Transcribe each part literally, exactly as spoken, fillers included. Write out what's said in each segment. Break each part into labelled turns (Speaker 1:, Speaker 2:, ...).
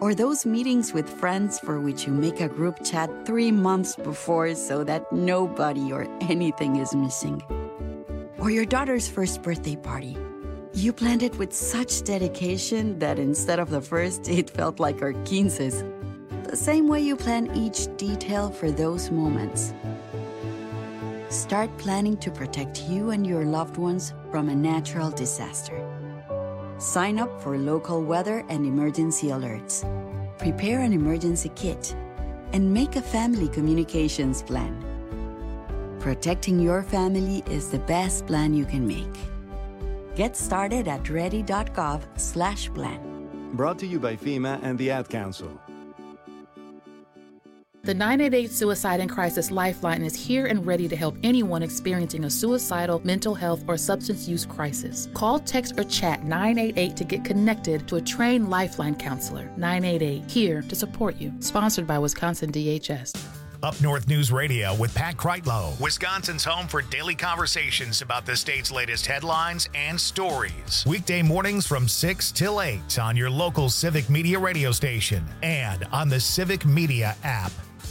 Speaker 1: Or those meetings with friends for which you make a group chat three months before so that nobody or anything is missing. Or your daughter's first birthday party. You planned it with such dedication that instead of the first, it felt like our quinces. The same way you plan each detail for those moments. Start planning to protect you and your loved ones from a natural disaster. Sign up for local weather and emergency alerts. Prepare an emergency kit. And make a family communications plan. Protecting your family is the best plan you can make. Get started at ready.gov slash plan.
Speaker 2: Brought to you by FEMA and the Ad Council.
Speaker 3: The nine eight eight Suicide and Crisis Lifeline is here and ready to help anyone experiencing a suicidal, mental health, or substance use crisis. Call, text, or chat nine eight eight to get connected to a trained Lifeline counselor. nine eight eight, here to support you. Sponsored by Wisconsin D H S.
Speaker 4: Up North News Radio with Pat Kreitlow, Wisconsin's home for daily conversations about the state's latest headlines and stories. Weekday mornings from six till eight on your local Civic Media radio station and on the Civic Media app.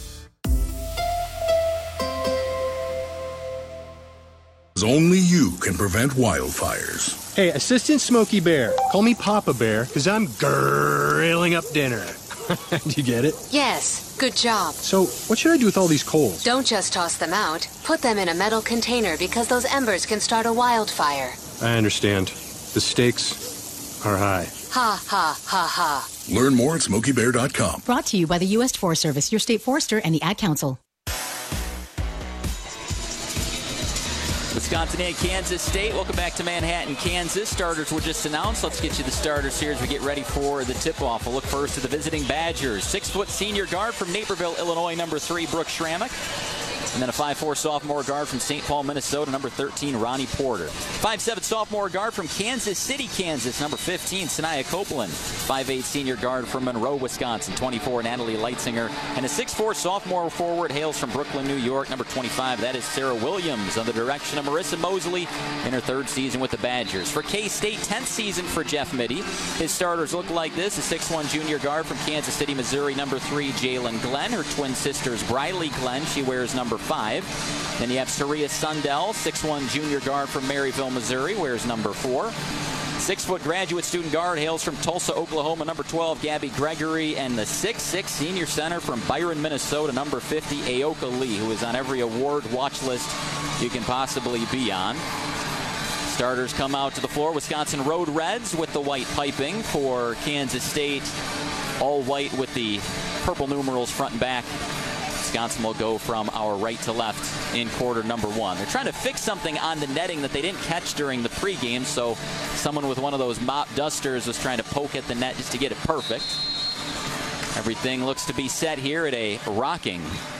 Speaker 5: Only you can prevent wildfires.
Speaker 6: Hey, Assistant Smokey Bear, call me Papa Bear, because I'm grilling up dinner. Do you get it?
Speaker 7: Yes, good job.
Speaker 6: So, what should I do with all these coals?
Speaker 7: Don't just toss them out. Put them in a metal container because those embers can start a wildfire.
Speaker 6: I understand. The stakes are high.
Speaker 7: Ha, ha, ha, ha.
Speaker 5: Learn more at smokey bear dot com.
Speaker 8: Brought to you by the U S Forest Service, your state forester, and the Ad Council.
Speaker 9: Wisconsin and Kansas State. Welcome back to Manhattan, Kansas. Starters were just announced. Let's get you the starters here as we get ready for the tip-off. We'll look first at the visiting Badgers. Six-foot senior guard from Naperville, Illinois, number three, Brooke Schrammick. And then a five four sophomore guard from Saint Paul, Minnesota, number thirteen, Ronnie Porter. five seven sophomore guard from Kansas City, Kansas, number fifteen, Sanaya Copeland. five eight senior guard from Monroe, Wisconsin, twenty-four, Natalie Leitzinger. And a six four sophomore forward hails from Brooklyn, New York, number twenty-five. That is Sarah Williams, under the direction of Marissa Mosley in her third season with the Badgers. For K-State, tenth season for Jeff Mitty. His starters look like this. A six one junior guard from Kansas City, Missouri, number three, Jalen Glenn. Her twin sisters, Briley Glenn. She wears number five. Then you have Saria Sundell, six one junior guard from Maryville, Missouri, wears number four. Six-foot graduate student guard hails from Tulsa, Oklahoma, number twelve, Gabby Gregory. And the six six senior center from Byron, Minnesota, number fifty, Aoka Lee, who is on every award watch list you can possibly be on. Starters come out to the floor. Wisconsin Road Reds with the white piping. For Kansas State, all white with the purple numerals front and back. Wisconsin will go from our right to left in quarter number one. They're trying to fix something on the netting that they didn't catch during the pregame, so someone with one of those mop dusters was trying to poke at the net just to get it perfect. Everything looks to be set here at a rocking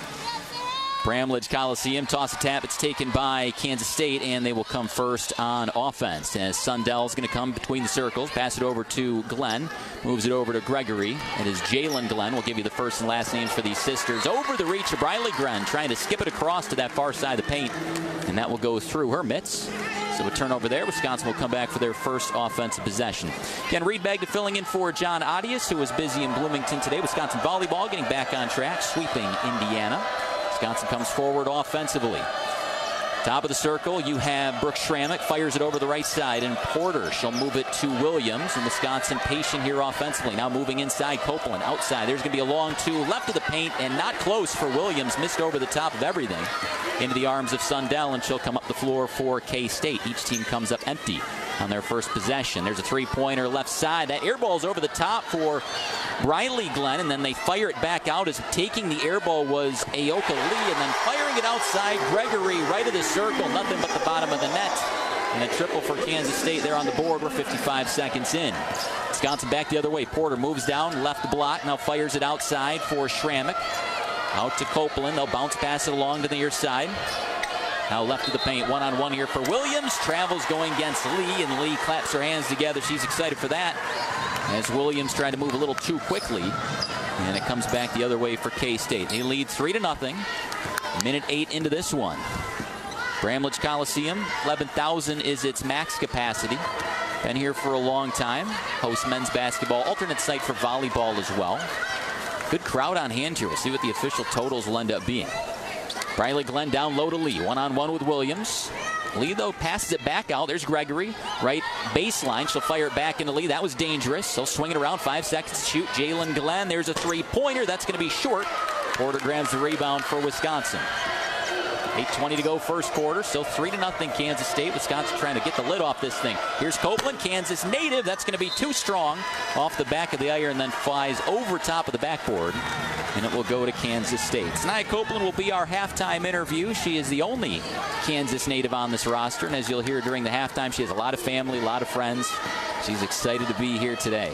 Speaker 9: Bramlage Coliseum. Toss a tap. It's taken by Kansas State, and they will come first on offense. As Sundell's going to come between the circles, pass it over to Glenn, moves it over to Gregory. It is Jalen Glenn. We'll give you the first and last names for these sisters. Over the reach of Briley Glenn, trying to skip it across to that far side of the paint, and that will go through her mitts. So a turnover there. Wisconsin will come back for their first offensive possession. Again, Reed Bagda filling in for John Audius, who was busy in Bloomington today. Wisconsin volleyball getting back on track, sweeping Indiana. Wisconsin comes forward offensively. Top of the circle, you have Brooke Schrammick, fires it over the right side, and Porter, she'll move it to Williams. And Wisconsin patient here offensively. Now moving inside, Copeland outside. There's going to be a long two left of the paint, and not close for Williams. Missed over the top of everything into the arms of Sundell, and she'll come up the floor for K-State. Each team comes up empty on their first possession. There's a three-pointer left side. That air ball's over the top for Briley Glenn, and then they fire it back out as taking the air ball was Aoka Lee, and then firing it outside, Gregory right of the circle, nothing but the bottom of the net. And a triple for Kansas State there on the board. We're fifty-five seconds in. Wisconsin back the other way. Porter moves down, left block, now fires it outside for Schrammick. Out to Copeland. They'll bounce pass it along to the near side. Now left of the paint, one-on-one here for Williams. Travels going against Lee, and Lee claps her hands together. She's excited for that, as Williams tried to move a little too quickly. And it comes back the other way for K-State. They lead three to nothing. Minute eight into this one. Bramlage Coliseum, eleven thousand is its max capacity. Been here for a long time. Hosts men's basketball, alternate site for volleyball as well. Good crowd on hand here. We'll see what the official totals will end up being. Briley Glenn down low to Lee. One-on-one with Williams. Lee, though, passes it back out. There's Gregory. Right baseline. She'll fire it back into Lee. That was dangerous. They'll swing it around. Five seconds to shoot. Jalen Glenn. There's a three-pointer. That's going to be short. Porter grabs the rebound for Wisconsin. eight twenty to go first quarter. Still three to nothing Kansas State. Wisconsin trying to get the lid off this thing. Here's Copeland, Kansas native. That's going to be too strong off the back of the iron and then flies over top of the backboard. And it will go to Kansas State. Sanaya Copeland will be our halftime interview. She is the only Kansas native on this roster. And as you'll hear during the halftime, she has a lot of family, a lot of friends. She's excited to be here today.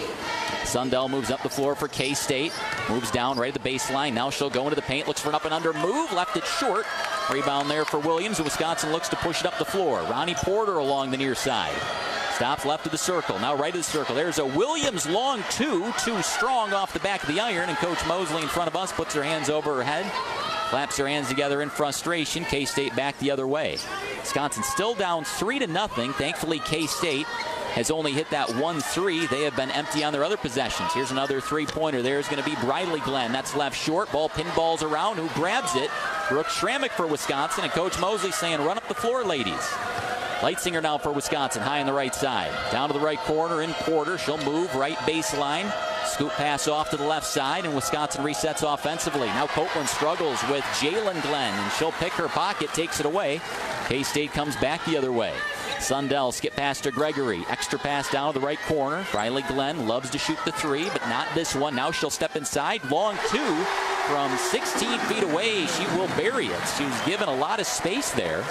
Speaker 9: Sundell moves up the floor for K-State. Moves down right at the baseline. Now she'll go into the paint. Looks for an up and under move. Left it short. Rebound there for Williams. Wisconsin looks to push it up the floor. Ronnie Porter along the near side. Stops left of the circle. Now right of the circle. There's a Williams long two. Too strong off the back of the iron. And Coach Mosley in front of us puts her hands over her head. Claps her hands together in frustration. K-State back the other way. Wisconsin still down three to nothing. Thankfully, K-State has only hit that one three. They have been empty on their other possessions. Here's another three-pointer. There's going to be Briley Glenn. That's left short. Ball pinballs around. Who grabs it? Brooke Schrammick for Wisconsin. And Coach Mosley saying, run up the floor, ladies. Leitzinger now for Wisconsin, high on the right side. Down to the right corner in Porter. She'll move right baseline. Scoop pass off to the left side, and Wisconsin resets offensively. Now Copeland struggles with Jalen Glenn, and she'll pick her pocket, takes it away. K-State comes back the other way. Sundell skip pass to Gregory. Extra pass down to the right corner. Briley Glenn loves to shoot the three, but not this one. Now she'll step inside. Long two from sixteen feet away. She will bury it. She was given a lot of space there.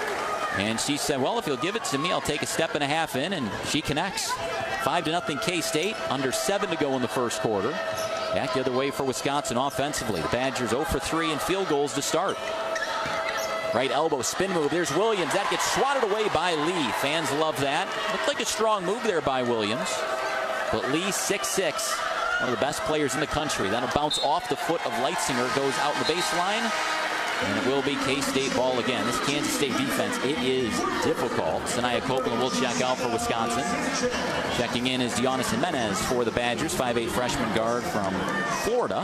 Speaker 9: And she said, well, if you'll give it to me, I'll take a step and a half in, and she connects. Five to nothing K-State. Under seven to go in the first quarter. Back the other way for Wisconsin offensively. The Badgers zero for three in field goals to start. Right elbow spin move. There's Williams. That gets swatted away by Lee. Fans love that. Looked like a strong move there by Williams. But Lee, six six. One of the best players in the country. That'll bounce off the foot of Leitzinger. Goes out in the baseline. And it will be K-State ball again. This Kansas State defense, it is difficult. Sanaya Copeland will check out for Wisconsin. Checking in is Giannis Jimenez for the Badgers. five eight freshman guard from Florida.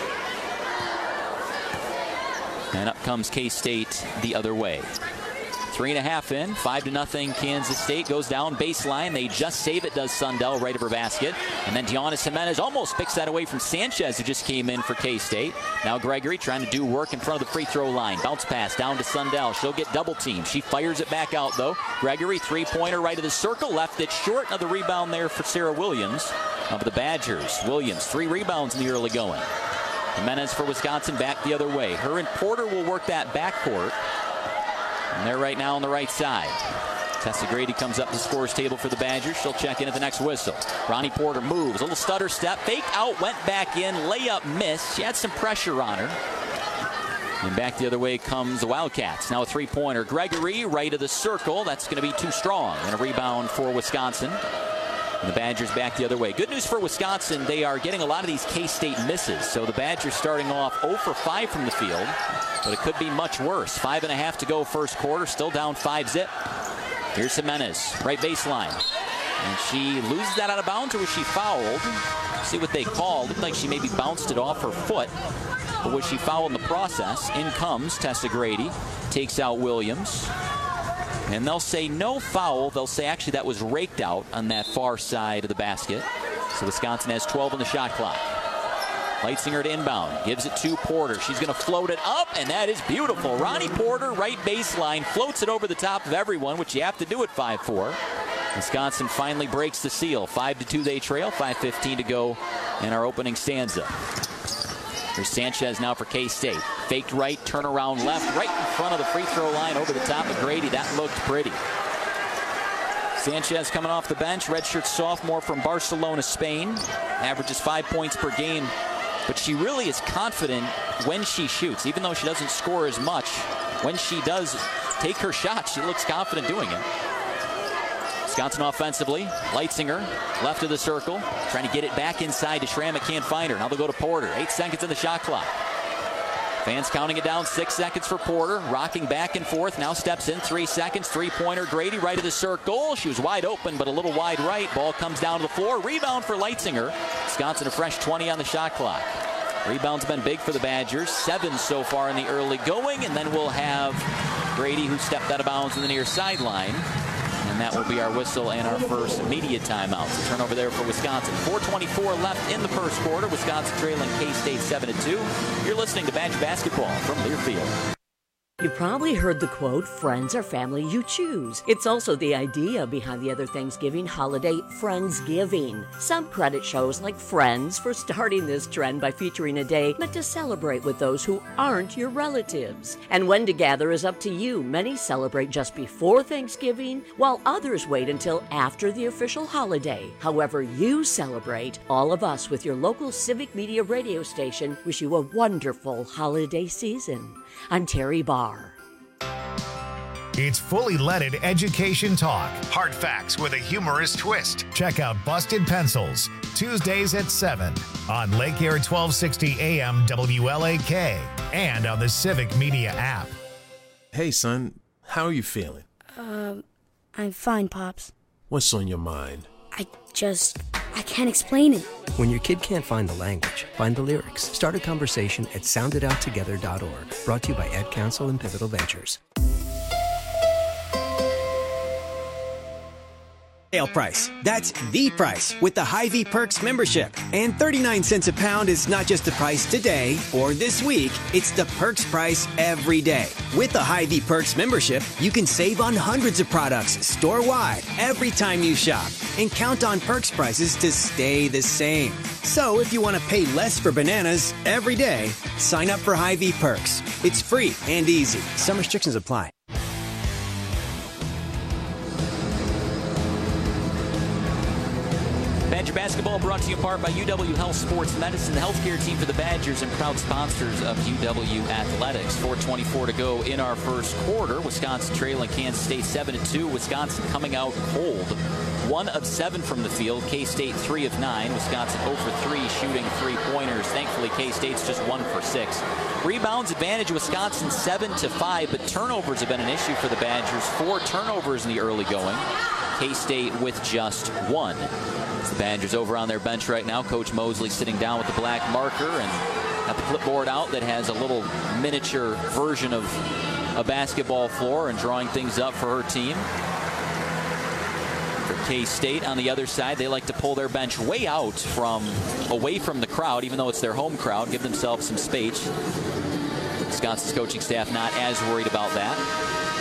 Speaker 9: And up comes K-State the other way. Three and a half in, five to nothing. Kansas State goes down baseline. They just save it, does Sundell, right of her basket. And then Giannis Jimenez almost picks that away from Sanchez, who just came in for K-State. Now Gregory trying to do work in front of the free throw line. Bounce pass down to Sundell. She'll get double teamed. She fires it back out, though. Gregory, three-pointer right of the circle. Left it short. Another rebound there for Sarah Williams of the Badgers. Williams, three rebounds in the early going. Jimenez for Wisconsin back the other way. Her and Porter will work that backcourt. And they're right now on the right side. Tessa Grady comes up the scores table for the Badgers. She'll check in at the next whistle. Ronnie Porter moves. A little stutter step. Fake out. Went back in. Layup missed. She had some pressure on her. And back the other way comes the Wildcats. Now a three-pointer. Gregory right of the circle. That's going to be too strong. And a rebound for Wisconsin. And the Badgers back the other way. Good news for Wisconsin, they are getting a lot of these K-State misses. So the Badgers starting off zero for five from the field. But it could be much worse. Five and a half to go first quarter. Still down five zip. Here's Jimenez, right baseline. And she loses that out of bounds, or was she fouled? See what they called. Looked like she maybe bounced it off her foot. But was she fouled in the process? In comes Tessa Grady. Takes out Williams. And they'll say no foul. They'll say actually that was raked out on that far side of the basket. So Wisconsin has twelve on the shot clock. Leitzinger to inbound. Gives it to Porter. She's going to float it up, and that is beautiful. Ronnie Porter, right baseline, floats it over the top of everyone, which you have to do at five four. Wisconsin finally breaks the seal. five to two they trail. five fifteen to go in our opening stanza. Here's Sanchez now for K-State. Faked right, turnaround left, right in front of the free throw line over the top of Grady. That looked pretty. Sanchez coming off the bench, redshirt sophomore from Barcelona, Spain. Averages five points per game, but she really is confident when she shoots. Even though she doesn't score as much, when she does take her shot, she looks confident doing it. Wisconsin offensively, Leitzinger, left of the circle, trying to get it back inside to Schrammick, can't find her. Now they'll go to Porter. Eight seconds in the shot clock. Fans counting it down, six seconds for Porter. Rocking back and forth, now steps in, three seconds. Three-pointer, Grady right of the circle. She was wide open, but a little wide right. Ball comes down to the floor. Rebound for Leitzinger. Wisconsin a fresh twenty on the shot clock. Rebound's been big for the Badgers. Seven so far in the early going, and then we'll have Grady, who stepped out of bounds in the near sideline. And that will be our whistle and our first media timeout. So turnover there for Wisconsin. four twenty-four left in the first quarter. Wisconsin trailing K-State seven to two. You're listening to Badger Basketball from Learfield.
Speaker 10: You probably heard the quote, friends are family you choose. It's also the idea behind the other Thanksgiving holiday, Friendsgiving. Some credit shows like Friends for starting this trend by featuring a day meant to celebrate with those who aren't your relatives. And when to gather is up to you. Many celebrate just before Thanksgiving, while others wait until after the official holiday. However you celebrate, all of us with your local civic media radio station wish you a wonderful holiday season. I'm Terry Barr.
Speaker 4: It's fully leaded education talk. Hard facts with a humorous twist. Check out Busted Pencils, Tuesdays at seven on Lake Air twelve sixty A M W L A K and on the Civic Media app.
Speaker 11: Hey, son, how are you feeling?
Speaker 12: Um, I'm fine, Pops.
Speaker 11: What's on your mind?
Speaker 12: I just... I can't explain it.
Speaker 13: When your kid can't find the language, find the lyrics. Start a conversation at sound it out together dot org. Brought to you by Ad Council and Pivotal Ventures.
Speaker 14: Sale price. That's the price with the Hy-Vee Perks membership. And thirty-nine cents a pound is not just the price today or this week, it's the Perks price every day. With the Hy-Vee Perks membership, you can save on hundreds of products store-wide every time you shop and count on Perks prices to stay the same. So if you want to pay less for bananas every day, sign up for Hy-Vee Perks. It's free and easy. Some restrictions apply.
Speaker 9: Badger Basketball brought to you in part by U W Health Sports Medicine, the healthcare team for the Badgers and proud sponsors of U W Athletics. four twenty-four to go in our first quarter. Wisconsin trailing Kansas State seven to two. Wisconsin coming out cold. one of seven from the field. K-State three of nine. Wisconsin zero for three shooting three-pointers. Thankfully, K-State's just one for six. Rebounds advantage Wisconsin seven to five, but turnovers have been an issue for the Badgers. Four turnovers in the early going. K-State with just one. The Badgers over on their bench right now. Coach Mosley sitting down with the black marker and got the clipboard out that has a little miniature version of a basketball floor and drawing things up for her team. For K-State on the other side, they like to pull their bench way out from away from the crowd, even though it's their home crowd, give themselves some space. Wisconsin's coaching staff not as worried about that.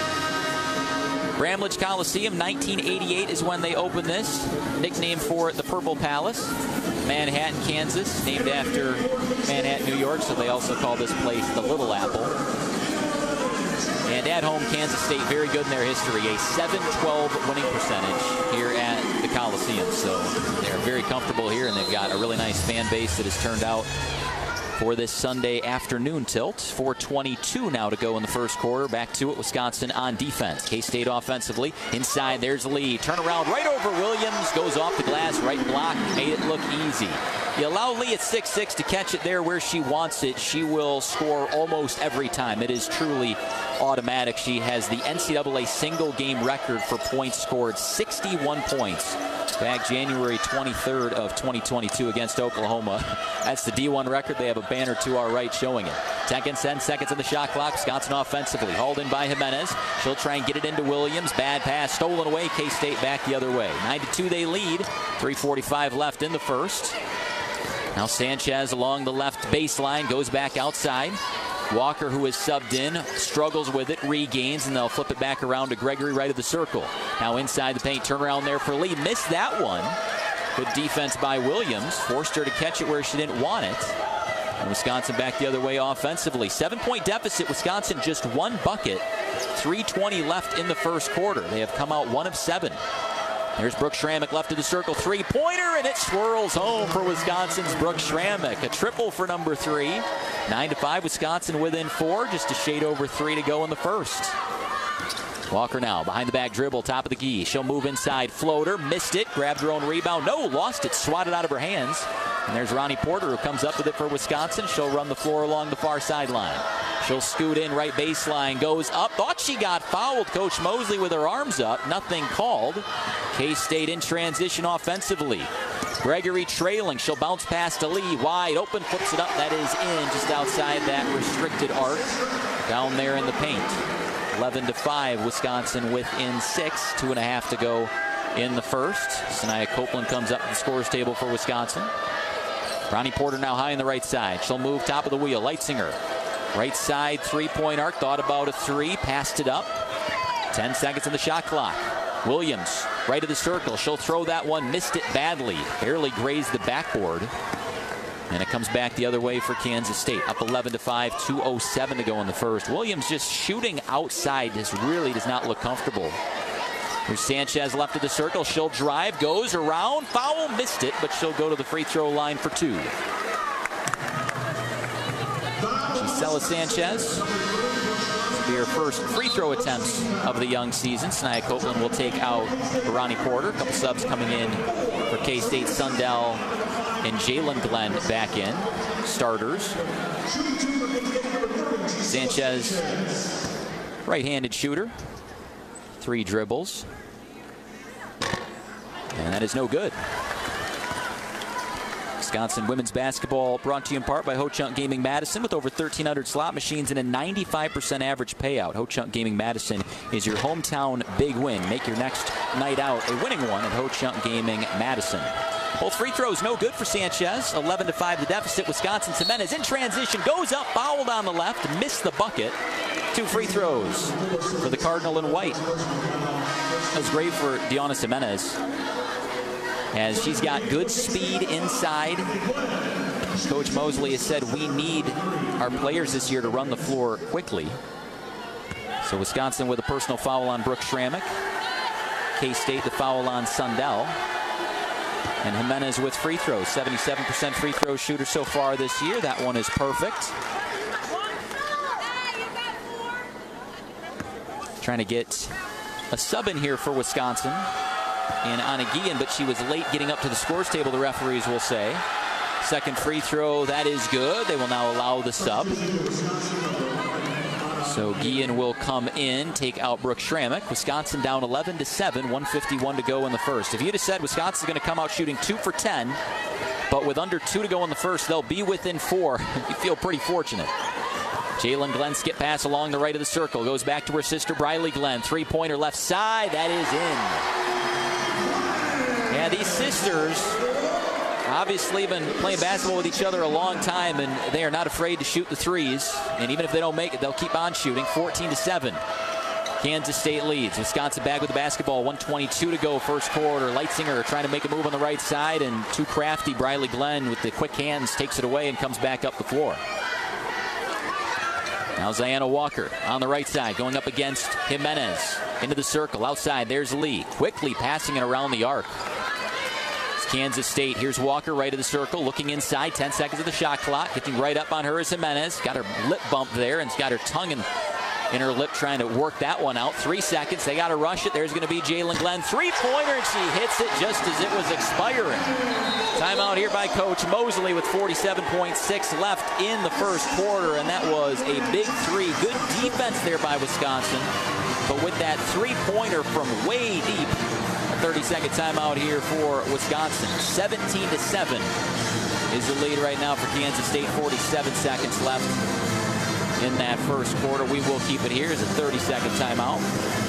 Speaker 9: Bramlage Coliseum, nineteen eighty-eight is when they opened this. Nicknamed for the Purple Palace. Manhattan, Kansas, named after Manhattan, New York, so they also call this place the Little Apple. And at home, Kansas State, very good in their history. A seven twelve winning percentage here at the Coliseum. So they're very comfortable here, and they've got a really nice fan base that has turned out for this Sunday afternoon tilt. four twenty-two now to go in the first quarter. Back to it, Wisconsin on defense. K-State offensively. Inside, there's Lee. Turnaround right over Williams. Goes off the glass, right block. Made it look easy. You allow Lee at six six to catch it there where she wants it. She will score almost every time. It is truly automatic. She has the N C double A single game record for points scored, sixty-one points. Back January twenty-third of twenty twenty-two against Oklahoma. That's the D one record. They have a banner to our right showing it. Seconds, ten seconds on the shot clock. Wisconsin offensively. Hauled in by Jimenez. She'll try and get it into Williams. Bad pass stolen away. K-State back the other way. nine to two they lead. three forty-five left in the first. Now Sanchez along the left baseline. Goes back outside. Walker, who is subbed in, struggles with it, regains, and they'll flip it back around to Gregory right of the circle. Now inside the paint, turnaround there for Lee. Missed that one. Good defense by Williams. Forced her to catch it where she didn't want it. And Wisconsin back the other way offensively. Seven-point deficit. Wisconsin just one bucket. three twenty left in the first quarter. They have come out one of seven. There's Brooke Schrammick left of the circle. Three-pointer, and it swirls home for Wisconsin's Brooke Schrammick. A triple for number three. Nine to five, Wisconsin within four. Just a shade over three to go in the first. Walker now behind the back dribble, top of the key. She'll move inside. Floater, missed it. Grabbed her own rebound. No, lost it. Swatted out of her hands. And there's Ronnie Porter, who comes up with it for Wisconsin. She'll run the floor along the far sideline. She'll scoot in right baseline, goes up. Thought she got fouled. Coach Mosley with her arms up. Nothing called. K-State in transition offensively. Gregory trailing. She'll bounce past to Lee. Wide open. Flips it up. That is in just outside that restricted arc. Down there in the paint. eleven to five. Wisconsin within six. Two and a half to go in the first. Sanaya Copeland comes up to the scores table for Wisconsin. Ronnie Porter now high on the right side. She'll move top of the wheel. Leitzinger. Right side three-point arc. Thought about a three. Passed it up. Ten seconds on the shot clock. Williams right of the circle. She'll throw that one. Missed it badly. Barely grazed the backboard. And it comes back the other way for Kansas State. Up eleven to five. two oh seven to go in the first. Williams just shooting outside. This really does not look comfortable. Here's Sanchez left of the circle. She'll drive, goes around, foul, missed it, but she'll go to the free throw line for two. Gisela Sanchez. This will be her first free throw attempts of the young season. Sanaya Copeland will take out Ronnie Porter. A couple subs coming in for K-State. Sundell and Jalen Glenn back in. Starters. Sanchez, right-handed shooter. Three dribbles. And that is no good. Wisconsin women's basketball brought to you in part by Ho-Chunk Gaming Madison with over thirteen hundred slot machines and a ninety-five percent average payout. Ho-Chunk Gaming Madison is your hometown big win. Make your next night out a winning one at Ho-Chunk Gaming Madison. Both free throws no good for Sanchez. eleven to five the deficit. Wisconsin. Jimenez in transition. Goes up. Fouled on the left. Missed the bucket. Two free throws for the Cardinal in white. That was great for Deonna Jimenez, as she's got good speed inside. Coach Mosley has said we need our players this year to run the floor quickly. So Wisconsin with a personal foul on Brooke Schrammick. K-State the foul on Sundell. And Jimenez with free throws. seventy-seven percent free throw shooter so far this year. That one is perfect. Trying to get a sub in here for Wisconsin. And Anna Guillen, but she was late getting up to the scores table, the referees will say. Second free throw, that is good. They will now allow the sub. So Guillen will come in, take out Brooke Schrammick. Wisconsin down eleven to seven, one fifty-one to go in the first. If you'd have said Wisconsin's going to come out shooting two for ten, but with under two to go in the first, they'll be within four, you feel pretty fortunate. Jalen Glenn skip pass along the right of the circle. Goes back to her sister Briley Glenn. Three-pointer left side. That is in. Yeah, these sisters obviously been playing basketball with each other a long time, and they are not afraid to shoot the threes. And even if they don't make it, they'll keep on shooting. fourteen to seven. Kansas State leads. Wisconsin back with the basketball. one twenty-two to go first quarter. Leitzinger trying to make a move on the right side, and too crafty Briley Glenn with the quick hands takes it away and comes back up the floor. Now Ziana Walker on the right side going up against Jimenez. Into the circle. Outside, there's Lee. Quickly passing it around the arc. It's Kansas State. Here's Walker right of the circle. Looking inside. ten seconds of the shot clock. Getting right up on her is Jimenez. Got her lip bump there and got her tongue in, in her lip trying to work that one out. Three seconds. They got to rush it. There's going to be Jalen Glenn. Three-pointer, and she hits it just as it was expiring. Timeout here by Coach Mosley with forty-seven point six left in the first quarter, and that was a big three. Good defense there by Wisconsin, but with that three-pointer from way deep. A thirty-second timeout here for Wisconsin. seventeen to seven is the lead right now for Kansas State. forty-seven seconds left in that first quarter. We will keep it here as a thirty-second timeout.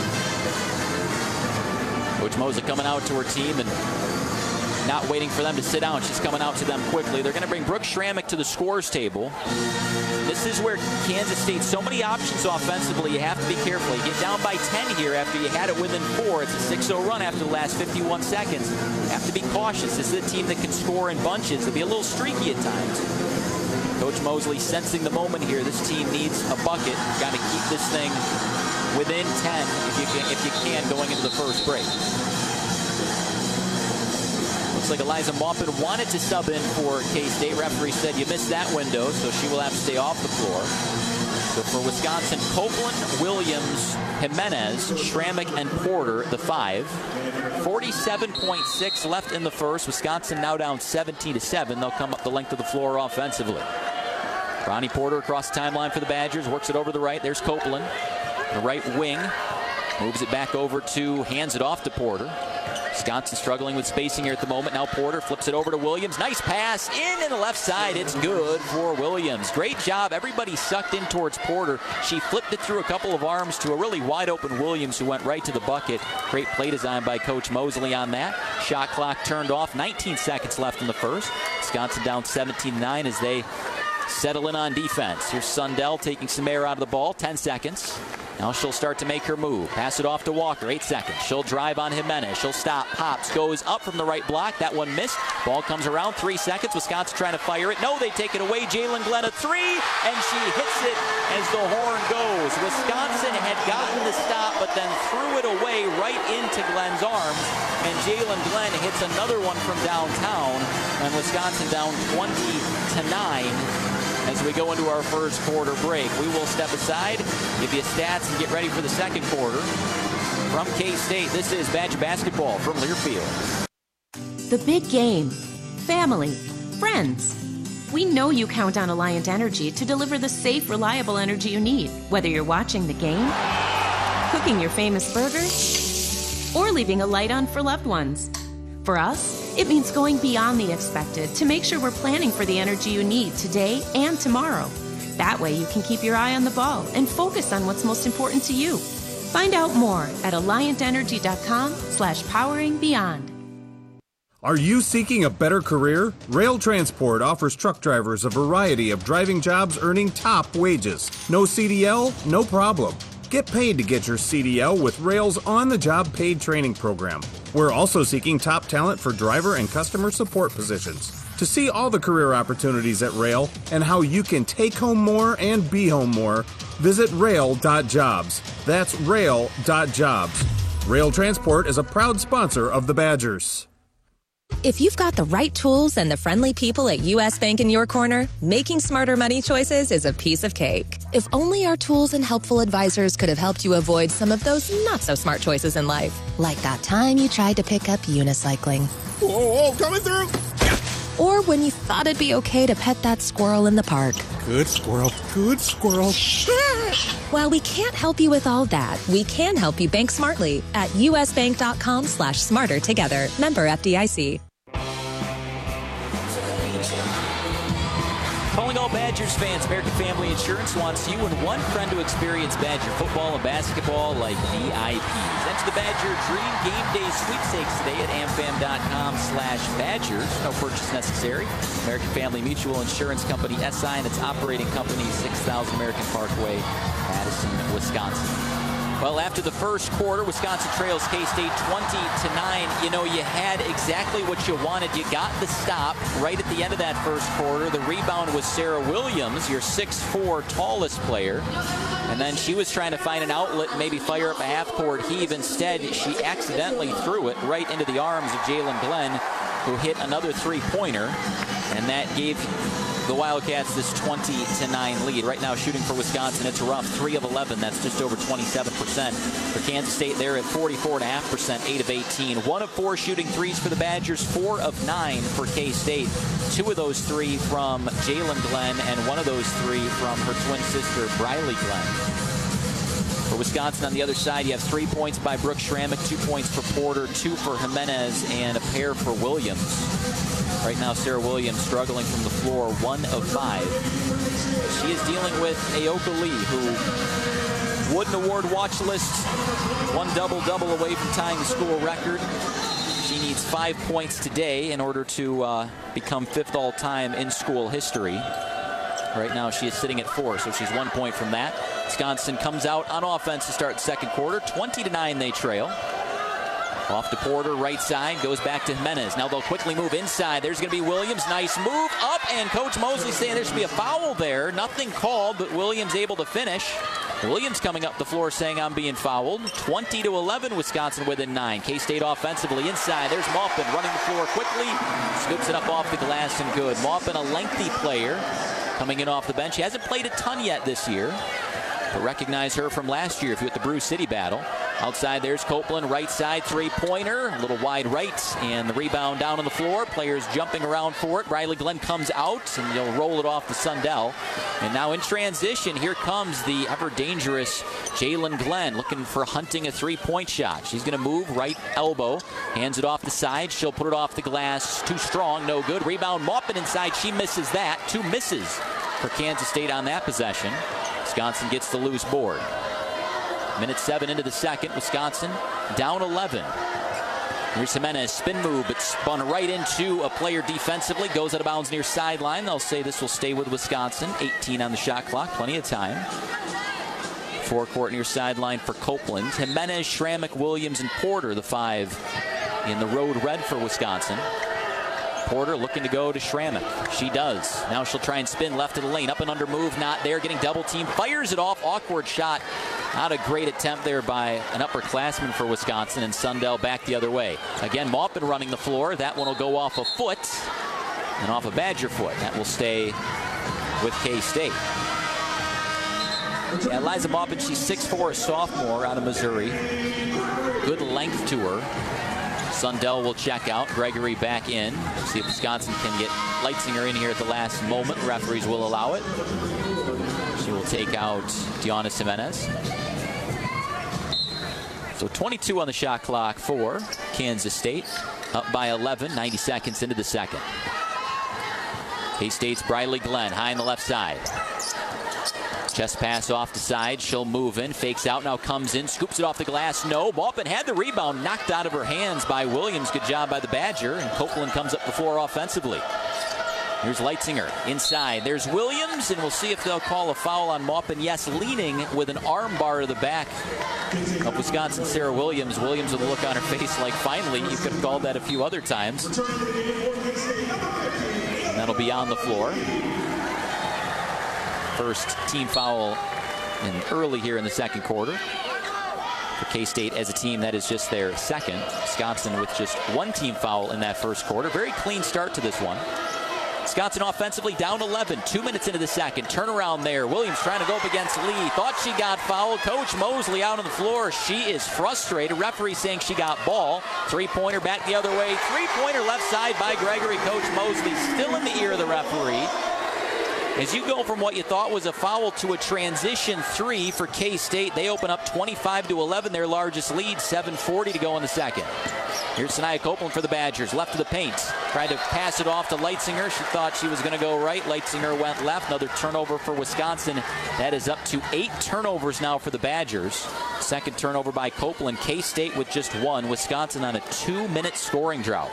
Speaker 9: Coach Mosley coming out to her team and not waiting for them to sit down. She's coming out to them quickly. They're going to bring Brooke Schrammick to the scores table. This is where Kansas State, so many options offensively, you have to be careful. You get down by ten here after you had it within four. It's a six oh run after the last fifty-one seconds. You have to be cautious. This is a team that can score in bunches. It'll be a little streaky at times. Coach Mosley sensing the moment here. This team needs a bucket. Got to keep this thing within ten if you can, if you can going into the first break. Looks like Eliza Maupin wanted to sub in for K-State. Referee said you missed that window, so she will have to stay off the floor. So for Wisconsin, Copeland, Williams, Jimenez, Schrammick, and Porter, the five. forty-seven point six left in the first. Wisconsin now down seventeen to seven. They'll come up the length of the floor offensively. Ronnie Porter across the timeline for the Badgers. Works it over to the right. There's Copeland. The right wing. Moves it back over to, hands it off to Porter. Wisconsin struggling with spacing here at the moment. Now Porter flips it over to Williams. Nice pass in in the left side. It's good for Williams. Great job. Everybody sucked in towards Porter. She flipped it through a couple of arms to a really wide open Williams who went right to the bucket. Great play design by Coach Mosley on that. Shot clock turned off. nineteen seconds left in the first. Wisconsin down seventeen to nine as they settle in on defense. Here's Sundell taking some air out of the ball. ten seconds. Now she'll start to make her move. Pass it off to Walker. Eight seconds. She'll drive on Jimenez. She'll stop. Pops. Goes up from the right block. That one missed. Ball comes around. Three seconds. Wisconsin trying to fire it. No, they take it away. Jalen Glenn a three. And she hits it as the horn goes. Wisconsin had gotten the stop, but then threw it away right into Glenn's arms. And Jalen Glenn hits another one from downtown. And Wisconsin down twenty to nine. As we go into our first quarter break, we will step aside, give you stats, and get ready for the second quarter. From K-State, this is Badger Basketball from Learfield.
Speaker 15: The big game. Family. Friends. We know you count on Alliant Energy to deliver the safe, reliable energy you need, whether you're watching the game, cooking your famous burgers, or leaving a light on for loved ones. For us, it means going beyond the expected to make sure we're planning for the energy you need today and tomorrow. That way you can keep your eye on the ball and focus on what's most important to you. Find out more at alliantenergy.com slash powering beyond.
Speaker 16: Are you seeking a better career? Rail Transport offers truck drivers a variety of driving jobs earning top wages. No C D L? No problem. Get paid to get your C D L with Rail's on-the-job paid training program. We're also seeking top talent for driver and customer support positions. To see all the career opportunities at Rail and how you can take home more and be home more, visit rail dot jobs. That's rail dot jobs. Rail Transport is a proud sponsor of the Badgers.
Speaker 17: If you've got the right tools and the friendly people at U S Bank in your corner, making smarter money choices is a piece of cake. If only our tools and helpful advisors could have helped you avoid some of those not-so-smart choices in life. Like that time you tried to pick up unicycling.
Speaker 18: Whoa, whoa, coming through!
Speaker 17: Or when you thought it'd be okay to pet that squirrel in the park.
Speaker 18: Good squirrel, good squirrel.
Speaker 17: While we can't help you with all that, we can help you bank smartly at usbank.com slash smarter together. Member F D I C.
Speaker 9: Calling all Badgers fans, American Family Insurance wants you and one friend to experience Badger football and basketball like V I Ps. Enter the Badger Dream Game Day sweepstakes today at amfam.com slash Badgers. No purchase necessary. American Family Mutual Insurance Company, S I, and its operating company, six thousand American Parkway, Madison, Wisconsin. Well, after the first quarter, Wisconsin trails K-State twenty to nine. You know, you had exactly what you wanted. You got the stop right at the end of that first quarter. The rebound was Sarah Williams, your six foot four tallest player. And then she was trying to find an outlet and maybe fire up a half-court heave. Instead, she accidentally threw it right into the arms of Jalen Glenn, who hit another three-pointer. And that gave the Wildcats this twenty to nine lead. Right now shooting for Wisconsin, it's rough. three of eleven, that's just over twenty-seven percent. For Kansas State, they're at forty-four point five percent, eight of eighteen. one of four shooting threes for the Badgers, four of nine for K-State. Two of those three from Jalen Glenn, and one of those three from her twin sister, Briley Glenn. For Wisconsin on the other side, you have three points by Brooke Schrammick, two points for Porter, two for Jimenez, and a pair for Williams. Right now, Sarah Williams struggling from the floor, one of five. She is dealing with Aoka Lee, who Wooden Award watch list, one double-double away from tying the school record. She needs five points today in order to uh, become fifth all-time in school history. Right now, she is sitting at four, so she's one point from that. Wisconsin comes out on offense to start the second quarter. twenty to nine they trail. Off to Porter, right side, goes back to Jimenez. Now they'll quickly move inside. There's going to be Williams. Nice move up, and Coach Mosley saying there should be a foul there. Nothing called, but Williams able to finish. Williams coming up the floor saying I'm being fouled. twenty to eleven, Wisconsin within nine. K-State offensively inside. There's Maupin running the floor quickly. Scoops it up off the glass and good. Maupin, a lengthy player. coming in off the bench. She hasn't played a ton yet this year, but recognize her from last year if you're at the Brew City battle. Outside, there's Copeland, right side three-pointer, a little wide right, and the rebound down on the floor. Players jumping around for it. Riley Glenn comes out, and they'll roll it off to Sundell. And now in transition, here comes the ever-dangerous Jalen Glenn, looking for hunting a three-point shot. She's going to move, right elbow, hands it off the side. She'll put it off the glass. Too strong, no good. Rebound, Maupin inside. She misses that. Two misses for Kansas State on that possession. Wisconsin gets the loose board. Minute seven into the second, Wisconsin down eleven. Here's Jimenez, spin move, but spun right into a player defensively. Goes out of bounds near sideline. They'll say this will stay with Wisconsin. eighteen on the shot clock, plenty of time. Forecourt near sideline for Copeland. Jimenez, Schrammick, Williams, and Porter, the five in the road red for Wisconsin. Porter looking to go to Schrammick. She does. Now she'll try and spin left of the lane. Up and under move, not there. Getting double team. Fires it off. Awkward shot. Not a great attempt there by an upperclassman for Wisconsin, and Sundell back the other way. Again, Maupin running the floor. That one will go off a foot and off a Badger foot. That will stay with K-State. Yeah, Eliza Maupin, she's six foot four, a sophomore out of Missouri. Good length to her. Sundell will check out. Gregory back in. See if Wisconsin can get Leitzinger in here at the last moment. Referees will allow it. She will take out Dionis Jimenez. So twenty-two on the shot clock for Kansas State. Up by eleven, ninety seconds into the second. K-State's Briley Glenn high on the left side. Chest pass off the side. She'll move in. Fakes out. Now comes in. Scoops it off the glass. No. Maupin had the rebound knocked out of her hands by Williams. Good job by the Badger. And Copeland comes up the floor offensively. Here's Leitzinger inside. There's Williams. And we'll see if they'll call a foul on Maupin. Yes, leaning with an arm bar to the back of Wisconsin, Sarah Williams. Williams with a look on her face like, finally, you could have called that a few other times. And that'll be on the floor. First team foul in early here in the second quarter. For K-State as a team, that is just their second. Wisconsin with just one team foul in that first quarter. Very clean start to this one. Wisconsin offensively down eleven, two minutes into the second. Turnaround there. Williams trying to go up against Lee. Thought she got fouled. Coach Mosley out on the floor. She is frustrated. Referee saying she got ball. Three-pointer back the other way. Three-pointer left side by Gregory. Coach Mosley still in the ear of the referee. As you go from what you thought was a foul to a transition three for K-State, they open up twenty-five to eleven, their largest lead, seven forty to go in the second. Here's Sanaya Copeland for the Badgers, left of the paint. Tried to pass it off to Leitzinger. She thought she was going to go right. Leitzinger went left. Another turnover for Wisconsin. That is up to eight turnovers now for the Badgers. Second turnover by Copeland. K-State with just one. Wisconsin on a two-minute scoring drought.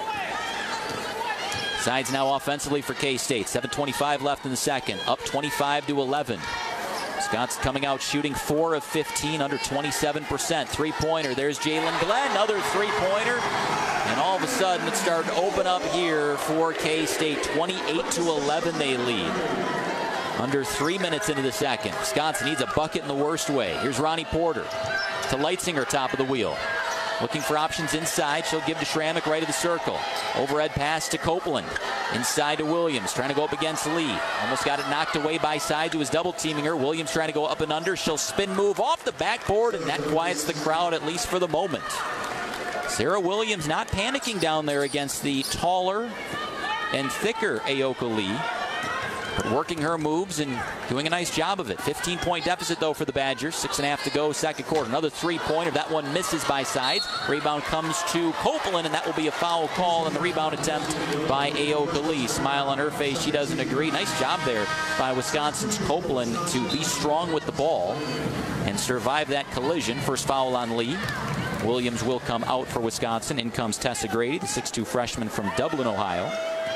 Speaker 9: Sides now offensively for K-State. seven twenty-five left in the second. Up twenty-five to eleven. Wisconsin coming out shooting four of fifteen, under twenty-seven percent. Three-pointer. There's Jalen Glenn. Another three-pointer. And all of a sudden, it's starting to open up here for K-State. twenty-eight to eleven they lead. Under three minutes into the second. Wisconsin needs a bucket in the worst way. Here's Ronnie Porter to Leitzinger, top of the wheel. Looking for options inside. She'll give to Schrammick right of the circle. Overhead pass to Copeland. Inside to Williams. Trying to go up against Lee. Almost got it knocked away by Sides, who was double teaming her. Williams trying to go up and under. She'll spin move off the backboard, and that quiets the crowd, at least for the moment. Sarah Williams not panicking down there against the taller and thicker Aoka Lee. But working her moves and doing a nice job of it. fifteen-point deficit, though, for the Badgers. Six and a half to go, second quarter. Another three-pointer. That one misses by Sides. Rebound comes to Copeland, and that will be a foul call on the rebound attempt by Aoka Lee. Smile on her face. She doesn't agree. Nice job there by Wisconsin's Copeland to be strong with the ball and survive that collision. First foul on Lee. Williams will come out for Wisconsin. In comes Tessa Grady, the six two freshman from Dublin, Ohio.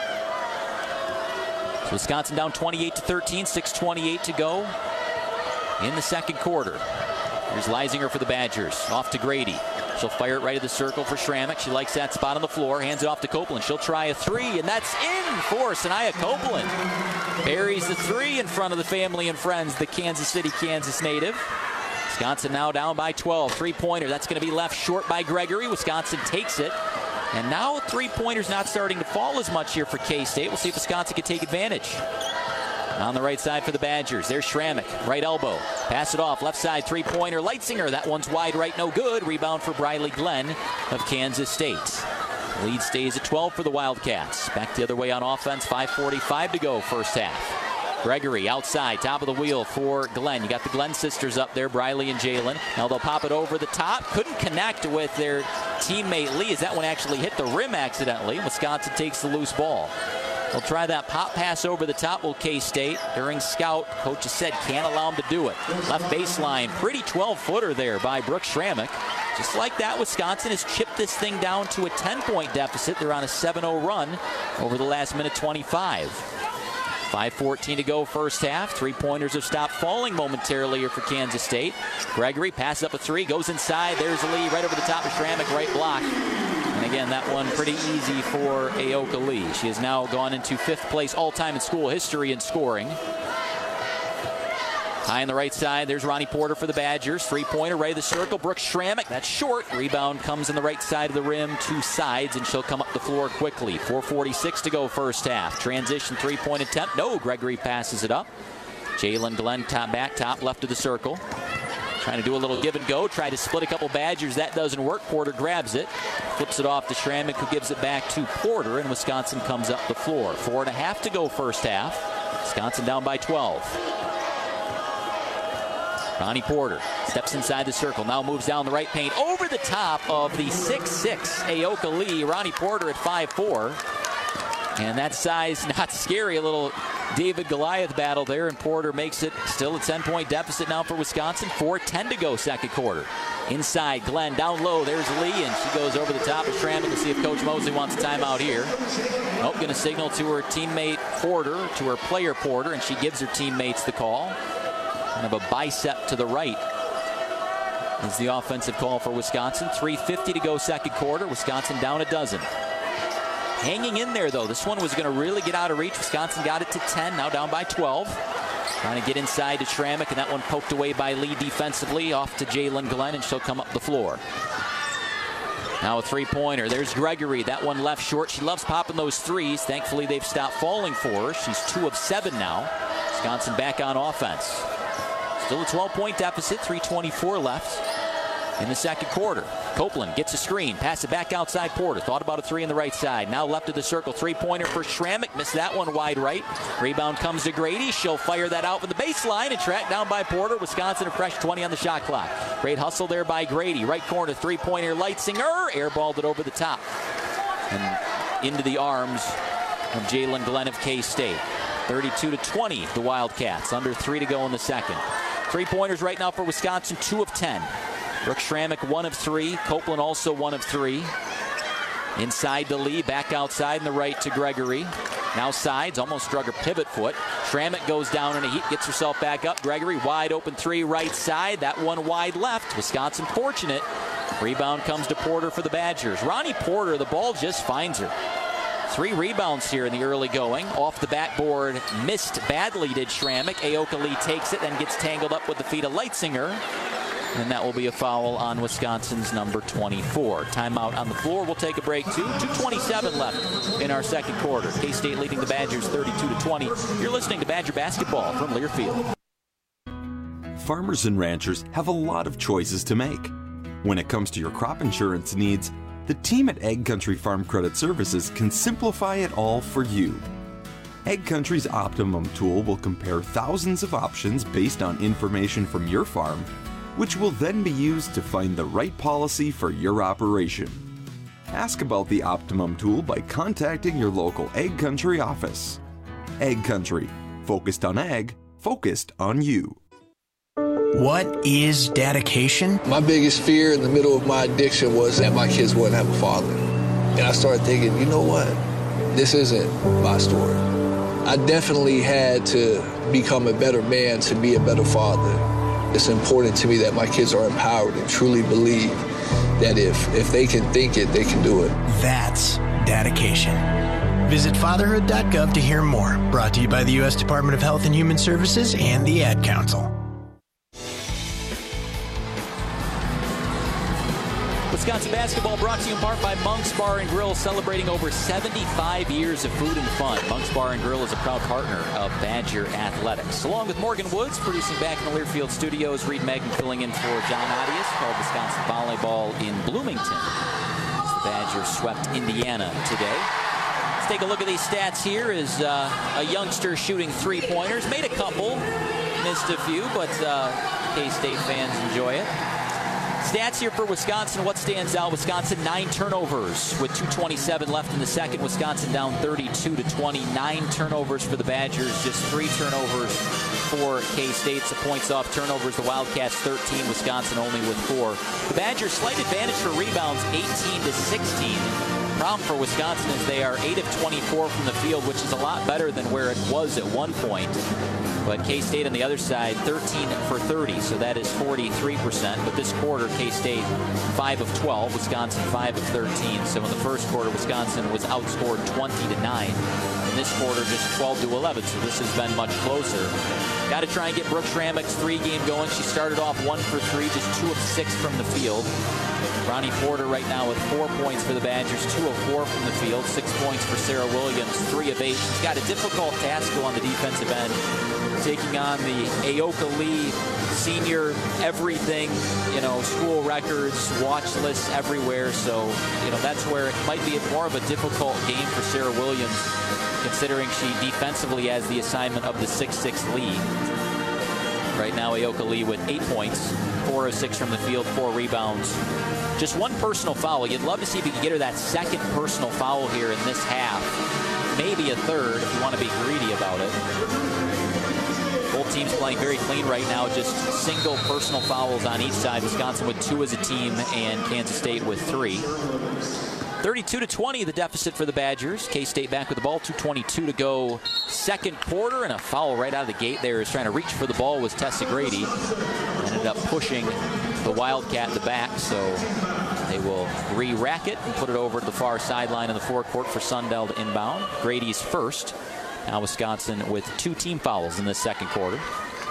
Speaker 9: Wisconsin down twenty-eight to thirteen, six twenty-eight to go in the second quarter. Here's Leisinger for the Badgers. Off to Grady. She'll fire it right at the circle for Schrammick. She likes that spot on the floor. Hands it off to Copeland. She'll try a three, and that's in for Sanaya Copeland. Buries the three in front of the family and friends, the Kansas City, Kansas native. Wisconsin now down by twelve. Three-pointer. That's going to be left short by Gregory. Wisconsin takes it. And now three-pointers not starting to fall as much here for K-State. We'll see if Wisconsin can take advantage. On the right side for the Badgers, there's Schrammick, right elbow. Pass it off, left side, three-pointer, Leitzinger. That one's wide right, no good. Rebound for Briley Glenn of Kansas State. Lead stays at twelve for the Wildcats. Back the other way on offense, five forty-five to go first half. Gregory outside, top of the wheel for Glenn. You got the Glenn sisters up there, Briley and Jalen. Now they'll pop it over the top. Couldn't connect with their teammate Lee as that one actually hit the rim accidentally. Wisconsin takes the loose ball. They'll try that pop pass over the top, will K-State. During scout, coach has said can't allow him to do it. Left baseline, pretty twelve-footer there by Brooks Schrammick. Just like that, Wisconsin has chipped this thing down to a ten-point deficit. They're on a seven oh run over the last minute twenty-five. five fourteen to go first half. Three-pointers have stopped falling momentarily here for Kansas State. Gregory passes up a three, goes inside. There's Lee right over the top of Schrammick, right block. And again, that one pretty easy for Aoka Lee. She has now gone into fifth place all-time in school history in scoring. High on the right side, there's Ronnie Porter for the Badgers. Three-pointer, right of the circle. Brooks Schrammick, that's short. Rebound comes on the right side of the rim, two sides, and she'll come up the floor quickly. four forty-six to go first half. Transition three-point attempt. No, Gregory passes it up. Jalen Glenn top back, top left of the circle. Trying to do a little give and go. Try to split a couple Badgers. That doesn't work. Porter grabs it. Flips it off to Schrammick, who gives it back to Porter, and Wisconsin comes up the floor. Four and a half to go first half. Wisconsin down by twelve. Ronnie Porter steps inside the circle. Now moves down the right paint. Over the top of the six six Aoka Lee. Ronnie Porter at five four. And that size, not scary. A little David-Goliath battle there, and Porter makes it still a ten-point deficit now for Wisconsin. four ten to go second quarter. Inside, Glenn down low. There's Lee, and she goes over the top of Schrammick to see if Coach Mosley wants a timeout here. Nope, going to signal to her teammate Porter, to her player Porter, and she gives her teammates the call. Kind of a bicep to the right is the offensive call for Wisconsin. three fifty to go second quarter. Wisconsin down a dozen. Hanging in there, though. This one was going to really get out of reach. Wisconsin got it to ten, now down by twelve. Trying to get inside to Schrammick, and that one poked away by Lee defensively. Off to Jalen Glenn, and she'll come up the floor. Now a three-pointer. There's Gregory. That one left short. She loves popping those threes. Thankfully, they've stopped falling for her. She's two of seven now. Wisconsin back on offense. Still a twelve-point deficit. three twenty-four left in the second quarter. Copeland gets a screen, pass it back outside Porter. Thought about a three on the right side. Now left of the circle, three-pointer for Schrammick. Missed that one wide right. Rebound comes to Grady. She'll fire that out from the baseline and tracked down by Porter. Wisconsin a fresh twenty on the shot clock. Great hustle there by Grady. Right corner, three-pointer, Leitzinger. Airballed it over the top and into the arms of Jalen Glenn of K-State. thirty-two to twenty, the Wildcats. Under three to go in the second. Three-pointers right now for Wisconsin, two of ten. Brooks Schrammick, one of three. Copeland also one of three. Inside to Lee, back outside in the right to Gregory. Now sides, almost struck her pivot foot. Schrammick goes down in a heap, gets herself back up. Gregory, wide open three, right side. That one wide left. Wisconsin fortunate. Rebound comes to Porter for the Badgers. Ronnie Porter, the ball just finds her. Three rebounds here in the early going. Off the backboard, missed badly did Schrammick. Aoka Lee takes it, then gets tangled up with the feet of Leitzinger. And that will be a foul on Wisconsin's number twenty-four. Timeout on the floor. We'll take a break too. two twenty-seven left in our second quarter. K-State leading the Badgers thirty-two to twenty. You're listening to Badger Basketball from Learfield.
Speaker 19: Farmers and ranchers have a lot of choices to make. When it comes to your crop insurance needs, the team at AgCountry Farm Credit Services can simplify it all for you. AgCountry's Optimum tool will compare thousands of options based on information from your farm, which will then be used to find the right policy for your operation. Ask about the Optimum tool by contacting your local AgCountry office. AgCountry, focused on ag, focused on you.
Speaker 20: What is dedication?
Speaker 21: My biggest fear in the middle of my addiction was that my kids wouldn't have a father. And I started thinking, you know what? This isn't my story. I definitely had to become a better man to be a better father. It's important to me that my kids are empowered and truly believe that if, if they can think it, they can do it.
Speaker 20: That's dedication. Visit fatherhood dot gov to hear more. Brought to you by the U S Department of Health and Human Services and the Ad Council.
Speaker 9: Wisconsin basketball brought to you in part by Monk's Bar and Grill, celebrating over seventy-five years of food and fun. Monk's Bar and Grill is a proud partner of Badger Athletics. Along with Morgan Woods, producing back in the Learfield studios, Reed Megan filling in for John Adias, called Wisconsin volleyball in Bloomington. As the Badgers swept Indiana today. Let's take a look at these stats here. Is uh, a youngster shooting three-pointers. Made a couple, missed a few, but uh, K-State fans enjoy it. Stats here for Wisconsin. What stands out? Wisconsin, nine turnovers with two twenty-seven left in the second. Wisconsin down thirty-two to twenty. Nine turnovers for the Badgers, just three turnovers for K-State. So points off turnovers. The Wildcats thirteen, Wisconsin only with four. The Badgers slight advantage for rebounds, eighteen to sixteen. Problem for Wisconsin is they are eight of twenty-four from the field, which is a lot better than where it was at one point. But K-State on the other side, thirteen for thirty, so that is forty-three percent. But this quarter, K-State five of twelve, Wisconsin five of thirteen. So in the first quarter, Wisconsin was outscored twenty to nine. In this quarter, just twelve to eleven, so this has been much closer. Got to try and get Brooke Schrammick's three-game going. She started off one for three, just two of six from the field. Ronnie Porter right now with four points for the Badgers, two of four from the field, six points for Sarah Williams, three of eight. She's got a difficult task on the defensive end, taking on the Aoka Lee senior everything, you know, school records, watch lists everywhere. So, you know, that's where it might be more of a difficult game for Sarah Williams, considering she defensively has the assignment of the six six lead. Right now, Aoka Lee with eight points, four of six from the field, four rebounds. Just one personal foul. You'd love to see if you can get her that second personal foul here in this half. Maybe a third if you want to be greedy about it. Both teams playing very clean right now, just single personal fouls on each side. Wisconsin with two as a team and Kansas State with three. thirty-two to twenty, the deficit for the Badgers. K-State back with the ball, two twenty-two to go. Second quarter, and a foul right out of the gate there. Is trying to reach for the ball was Tessa Grady. Ended up pushing the Wildcat in the back, so they will re-rack it and put it over at the far sideline in the forecourt for Sundell to inbound. Grady's first. Now Wisconsin with two team fouls in this second quarter.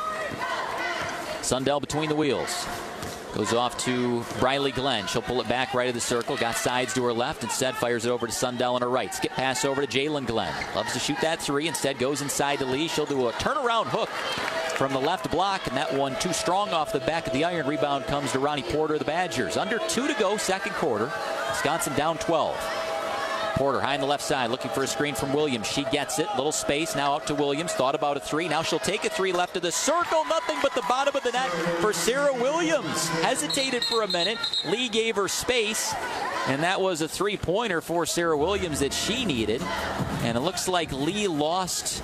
Speaker 9: Sundell between the wheels. Goes off to Briley Glenn. She'll pull it back right of the circle. Got sides to her left. Instead fires it over to Sundell on her right. Skip pass over to Jalen Glenn. Loves to shoot that three. Instead goes inside to Lee. She'll do a turnaround hook from the left block, and that one too strong off the back of the iron. Rebound comes to Ronnie Porter of the Badgers. Under two to go, second quarter. Wisconsin down twelve. Porter high on the left side, looking for a screen from Williams. She gets it. Little space now out to Williams. Thought about a three. Now she'll take a three left of the circle. Nothing but the bottom of the net for Sarah Williams. Hesitated for a minute. Lee gave her space, and that was a three-pointer for Sarah Williams that she needed. And it looks like Lee lost.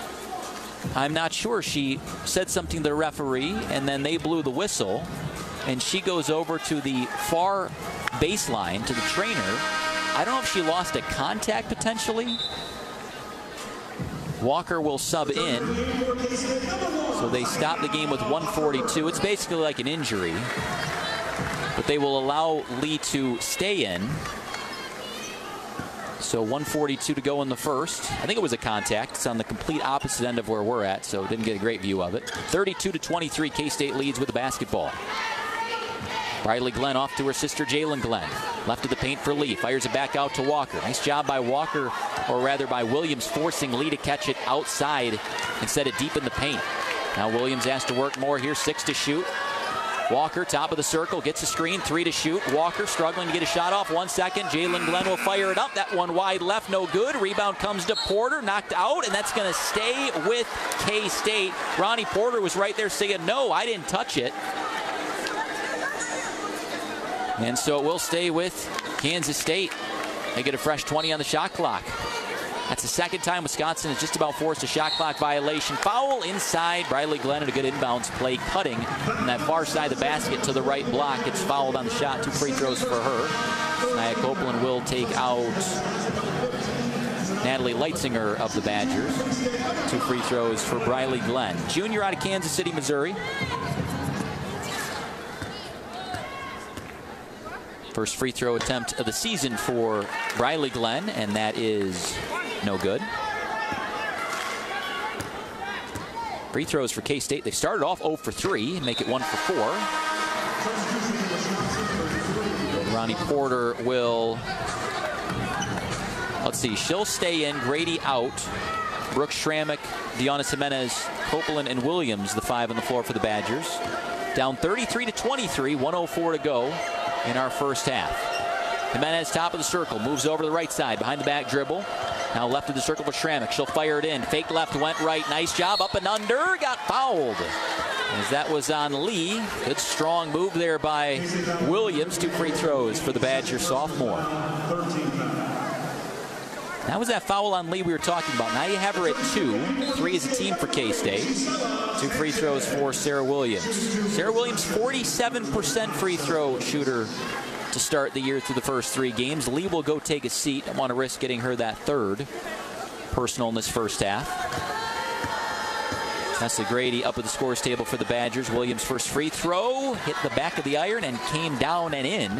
Speaker 9: I'm not sure. She said something to the referee, and then they blew the whistle. And she goes over to the far baseline to the trainer. I don't know if she lost a contact potentially. Walker will sub in. So they stop the game with one forty-two. It's basically like an injury. But they will allow Lee to stay in. So one forty-two to go in the first. I think it was a contact. It's on the complete opposite end of where we're at, so didn't get a great view of it. thirty-two to twenty-three, K-State leads with the basketball. Briley Glenn off to her sister Jalen Glenn. Left of the paint for Lee. Fires it back out to Walker. Nice job by Walker, or rather by Williams, forcing Lee to catch it outside instead of deep in the paint. Now Williams has to work more here. Six to shoot. Walker, top of the circle, gets a screen. Three to shoot. Walker struggling to get a shot off. One second. Jalen Glenn will fire it up. That one wide left, no good. Rebound comes to Porter, knocked out, and that's going to stay with K-State. Ronnie Porter was right there saying, no, I didn't touch it. And so it will stay with Kansas State. They get a fresh twenty on the shot clock. That's the second time Wisconsin has just about forced a shot clock violation. Foul inside. Briley Glenn and a good inbounds play, cutting from that far side of the basket to the right block. It's fouled on the shot. Two free throws for her. Nia Copeland will take out Natalie Leitzinger of the Badgers. Two free throws for Briley Glenn. Junior out of Kansas City, Missouri. First free throw attempt of the season for Briley Glenn, and that is no good. Free throws for K-State. They started off zero for three and make it one for four. Ronnie Porter will, let's see, she'll stay in. Grady out. Brooke Schrammick, Deonis Jimenez, Copeland, and Williams, the five on the floor for the Badgers. Down thirty-three to twenty-three, one oh four to go in our first half. Jimenez, top of the circle, moves over to the right side, behind the back dribble. Now left of the circle for Schrammick. She'll fire it in. Fake left, went right. Nice job, up and under. Got fouled. As that was on Lee. Good strong move there by Williams. Two free throws for the Badger sophomore. That was that foul on Lee we were talking about. Now you have her at two. Three is a team for K-State. Two free throws for Sarah Williams. Sarah Williams, forty-seven percent free throw shooter to start the year through the first three games. Lee will go take a seat. I want to risk getting her that third personal in this first half. Tessa Grady up at the scores table for the Badgers. Williams' first free throw hit the back of the iron and came down and in.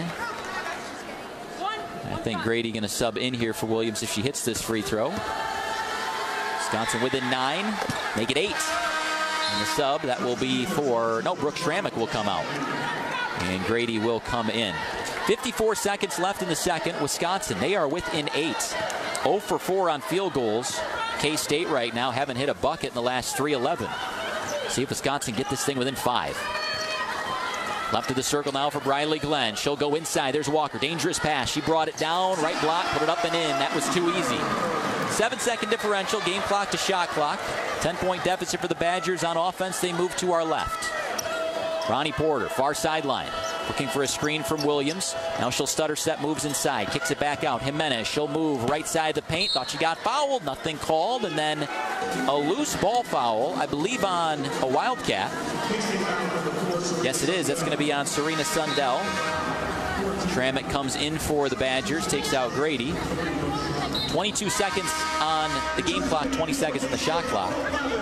Speaker 9: I think Grady going to sub in here for Williams if she hits this free throw. Wisconsin within nine, make it eight. And the sub, that will be for, no, Brooke Schrammick will come out. And Grady will come in. fifty-four seconds left in the second. Wisconsin, they are within eight. oh for four on field goals. K-State right now haven't hit a bucket in the last three eleven. See if Wisconsin get this thing within five. Left of the circle now for Briley Glenn. She'll go inside. There's Walker. Dangerous pass. She brought it down. Right block. Put it up and in. That was too easy. Seven-second differential. Game clock to shot clock. Ten-point deficit for the Badgers on offense. They move to our left. Ronnie Porter, far sideline. Looking for a screen from Williams. Now she'll stutter step, moves inside. Kicks it back out. Jimenez, she'll move right side of the paint. Thought she got fouled. Nothing called. And then a loose ball foul, I believe on a Wildcat. Yes, it is. That's going to be on Serena Sundell. Schrammick comes in for the Badgers. Takes out Grady. twenty-two seconds on the game clock. twenty seconds on the shot clock.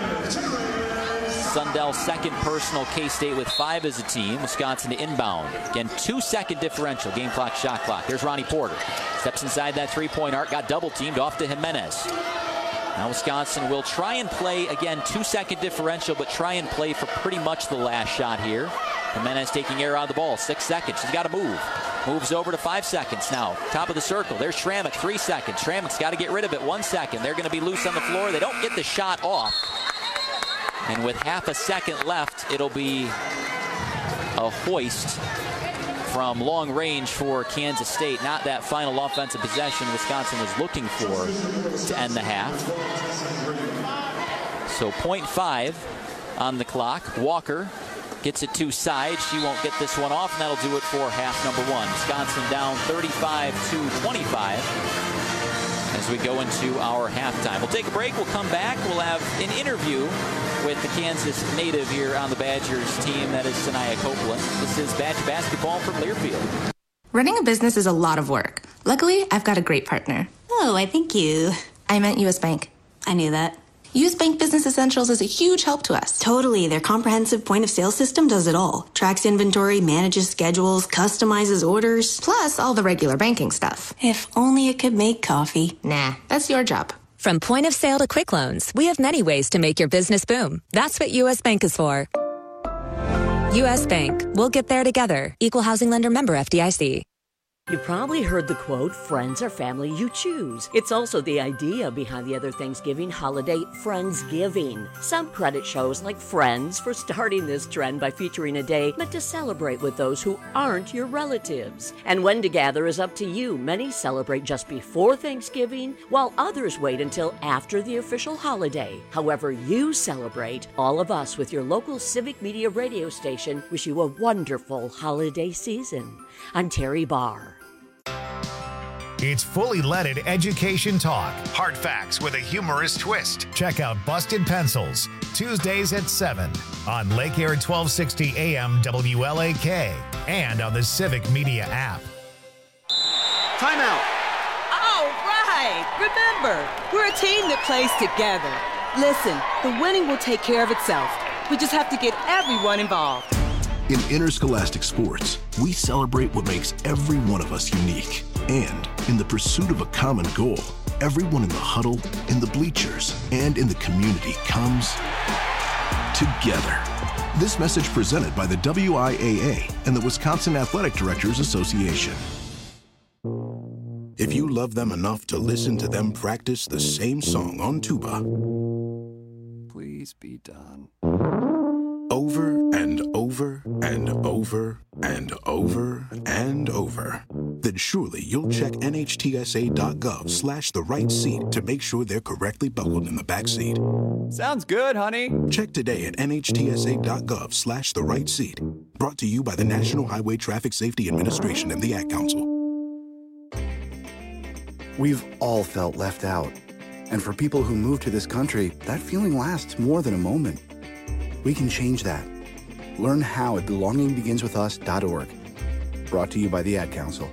Speaker 9: Sundell second personal. K-State with five as a team. Wisconsin to inbound. Again, two-second differential. Game clock, shot clock. There's Ronnie Porter. Steps inside that three-point arc. Got double-teamed off to Jimenez. Now Wisconsin will try and play, again, two-second differential, but try and play for pretty much the last shot here. Jimenez taking air out of the ball. Six seconds. She's got to move. Moves over to five seconds now. Top of the circle. There's Schrammick. Three seconds. Schrammick's got to get rid of it. One second. They're going to be loose on the floor. They don't get the shot off. And with half a second left, it'll be a hoist from long range for Kansas State. Not that final offensive possession Wisconsin was looking for to end the half. So point five on the clock. Walker gets it two sides. She won't get this one off, and that'll do it for half number one. Wisconsin down thirty-five to twenty-five as we go into our halftime. We'll take a break. We'll come back. We'll have an interview with the Kansas native here on the Badgers team. That is Sanaya Copeland. This is Badger basketball from Learfield.
Speaker 1: Running a business is a lot of work. Luckily, I've got a great partner.
Speaker 22: Oh, I thank you.
Speaker 1: I meant U S Bank.
Speaker 22: I knew that.
Speaker 1: U S Bank Business Essentials is a huge help to us.
Speaker 22: Totally. Their comprehensive point-of-sale system does it all. Tracks inventory, manages schedules, customizes orders.
Speaker 1: Plus all the regular banking stuff.
Speaker 22: If only it could make coffee.
Speaker 1: Nah, that's your job.
Speaker 17: From point of sale to quick loans, we have many ways to make your business boom. That's what U S Bank is for. U S Bank. We'll get there together. Equal housing lender member F D I C.
Speaker 10: You probably heard the quote, friends are family you choose. It's also the idea behind the other Thanksgiving holiday, Friendsgiving. Some credit shows like Friends for starting this trend by featuring a day meant to celebrate with those who aren't your relatives. And when to gather is up to you. Many celebrate just before Thanksgiving, while others wait until after the official holiday. However you celebrate, all of us with your local Civic Media radio station wish you a wonderful holiday season. I'm Terry Barr.
Speaker 4: It's fully leaded education talk. Hard facts with a humorous twist. Check out Busted Pencils, Tuesdays at seven on Lake Air twelve sixty A M W L A K and on the Civic Media app.
Speaker 23: Timeout.
Speaker 24: All right. Remember, we're a team that plays together. Listen, the winning will take care of itself. We just have to get everyone involved.
Speaker 5: In interscholastic sports, we celebrate what makes every one of us unique. And in the pursuit of a common goal, everyone in the huddle, in the bleachers, and in the community comes together. This message presented by the W I A A and the Wisconsin Athletic Directors Association. if you love them enough to listen to them practice the same song on tuba.
Speaker 2: Please be done.
Speaker 5: Over and over and over and over and over. Then surely you'll check nhtsa.gov slash the right seat to make sure they're correctly buckled in the back seat.
Speaker 2: Sounds good, honey.
Speaker 5: Check today at nhtsa.gov slash the right seat. Brought to you by the National Highway Traffic Safety Administration and the Ad Council.
Speaker 2: We've all felt left out. And for people who move to this country, that feeling lasts more than a moment. We can change that. Learn how at belonging begins with us dot org. Brought to you by the Ad Council.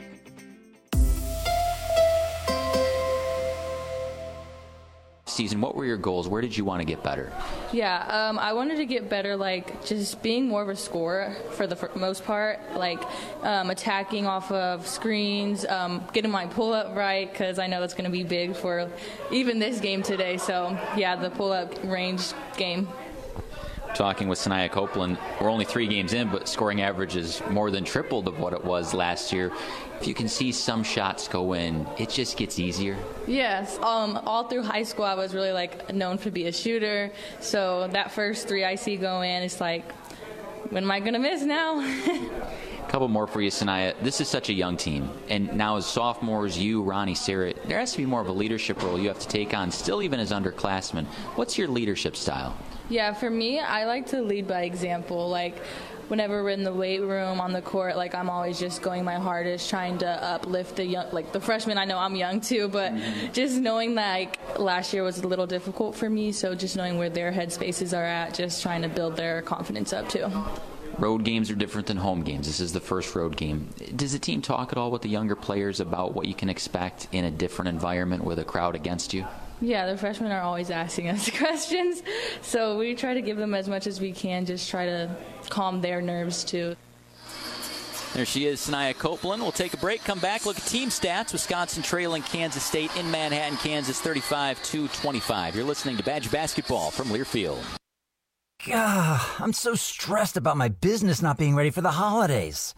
Speaker 9: Season, what were your goals? Where did you want to get better?
Speaker 3: Yeah, um, I wanted to get better, like, just being more of a scorer for the f- most part, like um, attacking off of screens, um, getting my pull-up right, because I know that's going to be big for even this game today. So, yeah, the pull-up range game.
Speaker 9: Talking with Sanaya Copeland, we're only three games in, but scoring average is more than tripled of what it was last year. If you can see some shots go in, it just gets easier.
Speaker 3: Yes, um, all through high school I was really like known to be a shooter, so that first three I see go in, it's like, when am I going to miss now?
Speaker 9: A couple more for you, Sanaya. This is such a young team, and now as sophomores, you, Ronnie, Sarah, there has to be more of a leadership role you have to take on, still even as underclassmen. What's your leadership style?
Speaker 3: Yeah, for me, I like to lead by example. Like, whenever we're in the weight room, on the court, like, I'm always just going my hardest, trying to uplift the young, like, the freshmen. I know I'm young, too, but just knowing that, like, last year was a little difficult for me, so just knowing where their headspaces are at, just trying to build their confidence up, too.
Speaker 9: Road games are different than home games. This is the first road game. Does the team talk at all with the younger players about what you can expect in a different environment with a crowd against you?
Speaker 3: Yeah, the freshmen are always asking us questions, so we try to give them as much as we can, just try to calm their nerves, too.
Speaker 9: There she is, Sanaya Copeland. We'll take a break, come back, look at team stats. Wisconsin trailing Kansas State in Manhattan, Kansas, thirty-five to twenty-five. You're listening to Badger Basketball from Learfield.
Speaker 6: God, I'm so stressed about my business not being ready for the holidays.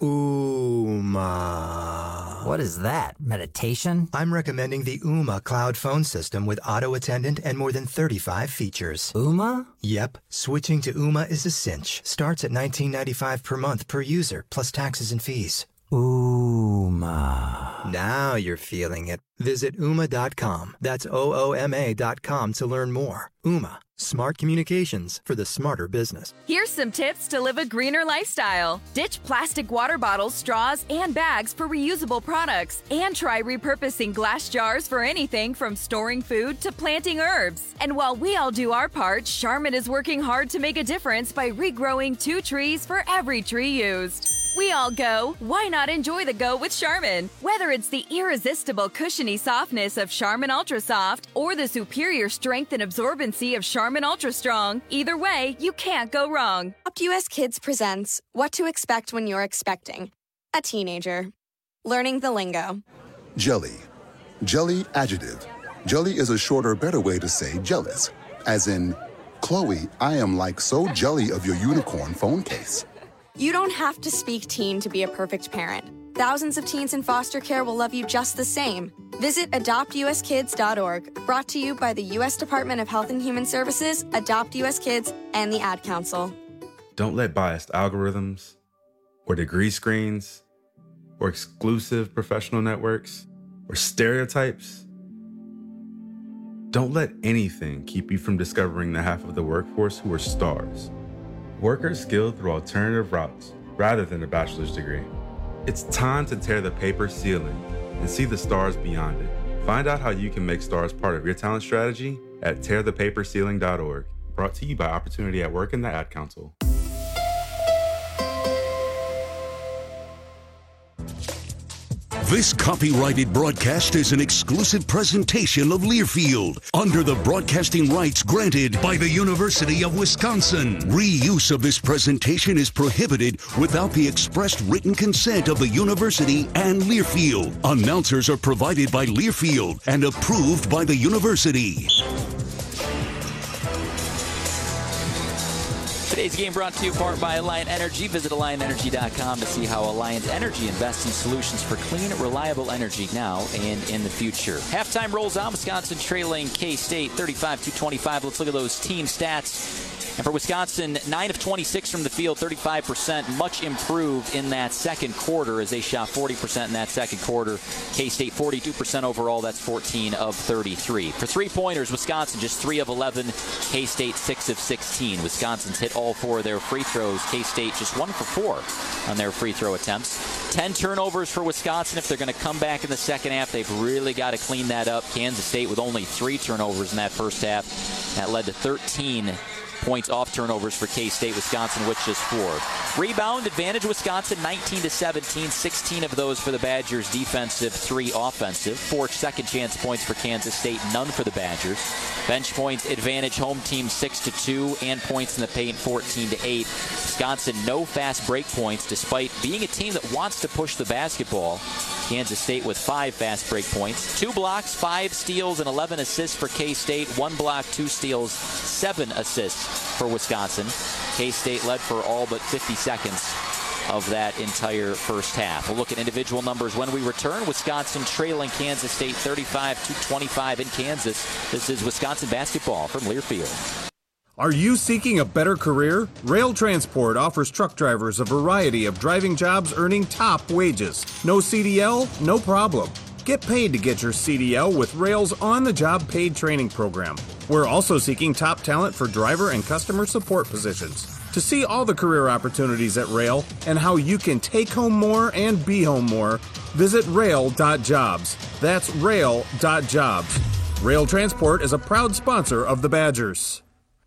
Speaker 6: Ooma. What is that? Meditation?
Speaker 23: I'm recommending the Ooma cloud phone system with auto attendant and more than thirty-five features.
Speaker 6: Ooma?
Speaker 23: Yep. Switching to Ooma is a cinch. Starts at nineteen ninety-five per month per user, plus taxes and fees.
Speaker 6: Ooma.
Speaker 23: Now you're feeling it. Visit ooma dot com. That's O O M A dot com to learn more. Ooma. Smart communications for the smarter business.
Speaker 25: Here's some tips to live a greener lifestyle. Ditch plastic water bottles, straws, and bags for reusable products. And try repurposing glass jars for anything from storing food to planting herbs. And while we all do our part, Charmin is working hard to make a difference by regrowing two trees for every tree used. We all go. Why not enjoy the go with Charmin? Whether it's the irresistible cushiony softness of Charmin Ultra Soft or the superior strength and absorbency of Charmin Ultra Strong, either way, you can't go wrong.
Speaker 26: Adopt U S Kids presents What to Expect When You're Expecting a Teenager. Learning the lingo.
Speaker 27: Jelly. Jelly adjective. Jelly is a shorter, better way to say jealous. As in, Chloe, I am like so jelly of your unicorn phone case.
Speaker 26: You don't have to speak teen to be a perfect parent. Thousands of teens in foster care will love you just the same. Visit adopt u s kids dot org, brought to you by the U S Department of Health and Human Services, Adopt U S Kids, and the Ad Council.
Speaker 28: Don't let biased algorithms, or degree screens, or exclusive professional networks, or stereotypes. Don't let anything keep you from discovering the half of the workforce who are stars. Workers skilled through alternative routes rather than a bachelor's degree. It's time to tear the paper ceiling and see the stars beyond it. Find out how you can make stars part of your talent strategy at tear the paper ceiling dot org. Brought to you by Opportunity at Work and the Ad Council.
Speaker 29: This copyrighted broadcast is an exclusive presentation of Learfield under the broadcasting rights granted by the University of Wisconsin. Reuse of this presentation is prohibited without the expressed written consent of the university and Learfield. Announcers are provided by Learfield and approved by the university.
Speaker 9: Today's game brought to you in part by Alliant Energy. Visit Alliant Energy dot com to see how Alliant Energy invests in solutions for clean, reliable energy now and in the future. Halftime rolls on. Wisconsin trailing K-State thirty-five to twenty-five. Let's look at those team stats. And for Wisconsin, nine of twenty-six from the field, thirty-five percent, much improved in that second quarter as they shot forty percent in that second quarter. K-State forty-two percent overall, that's fourteen of thirty-three. For three-pointers, Wisconsin just three of eleven, K-State six of sixteen. Wisconsin's hit all four of their free throws. K-State just one for four on their free throw attempts. ten turnovers for Wisconsin. If they're going to come back in the second half, they've really got to clean that up. Kansas State with only three turnovers in that first half. That led to thirteen points off turnovers for K-State. Wisconsin with just four. Rebound advantage Wisconsin nineteen to seventeen, sixteen of those for the Badgers defensive, three offensive. Four second chance points for Kansas State, none for the Badgers. Bench points advantage home team six to two, and points in the paint fourteen to eight. Wisconsin no fast break points despite being a team that wants to push the basketball. Kansas State with five fast break points. Two blocks, five steals, and eleven assists for K-State. One block, two steals, seven assists for Wisconsin. K-State led for all but fifty seconds of that entire first half. We'll look at individual numbers when we return. Wisconsin trailing Kansas State thirty-five to twenty-five in Kansas. This is Wisconsin basketball from Learfield.
Speaker 7: Are you seeking a better career? Rail Transport offers truck drivers a variety of driving jobs earning top wages. No C D L? No problem. Get paid to get your C D L with Rail's on-the-job paid training program. We're also seeking top talent for driver and customer support positions. To see all the career opportunities at Rail and how you can take home more and be home more, visit rail dot jobs. That's rail dot jobs. Rail Transport is a proud sponsor of the Badgers.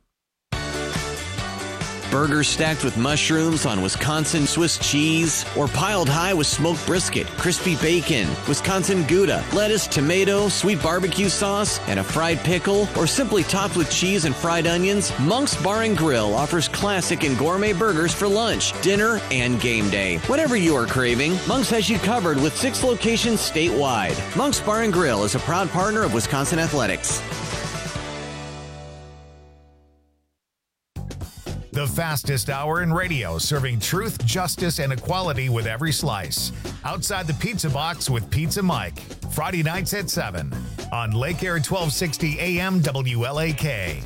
Speaker 8: Burgers stacked with mushrooms on Wisconsin Swiss cheese, or piled high with smoked brisket, crispy bacon, Wisconsin Gouda, lettuce, tomato, sweet barbecue sauce, and a fried pickle, or simply topped with cheese and fried onions, Monk's Bar and Grill offers classic and gourmet burgers for lunch, dinner, and game day. Whatever you are craving, Monk's has you covered with six locations statewide. Monk's Bar and Grill is a proud partner of Wisconsin Athletics.
Speaker 4: The fastest hour in radio, serving truth, justice, and equality with every slice. Outside the Pizza Box with Pizza Mike. Friday nights at seven on Lake Air twelve sixty A M W L A K.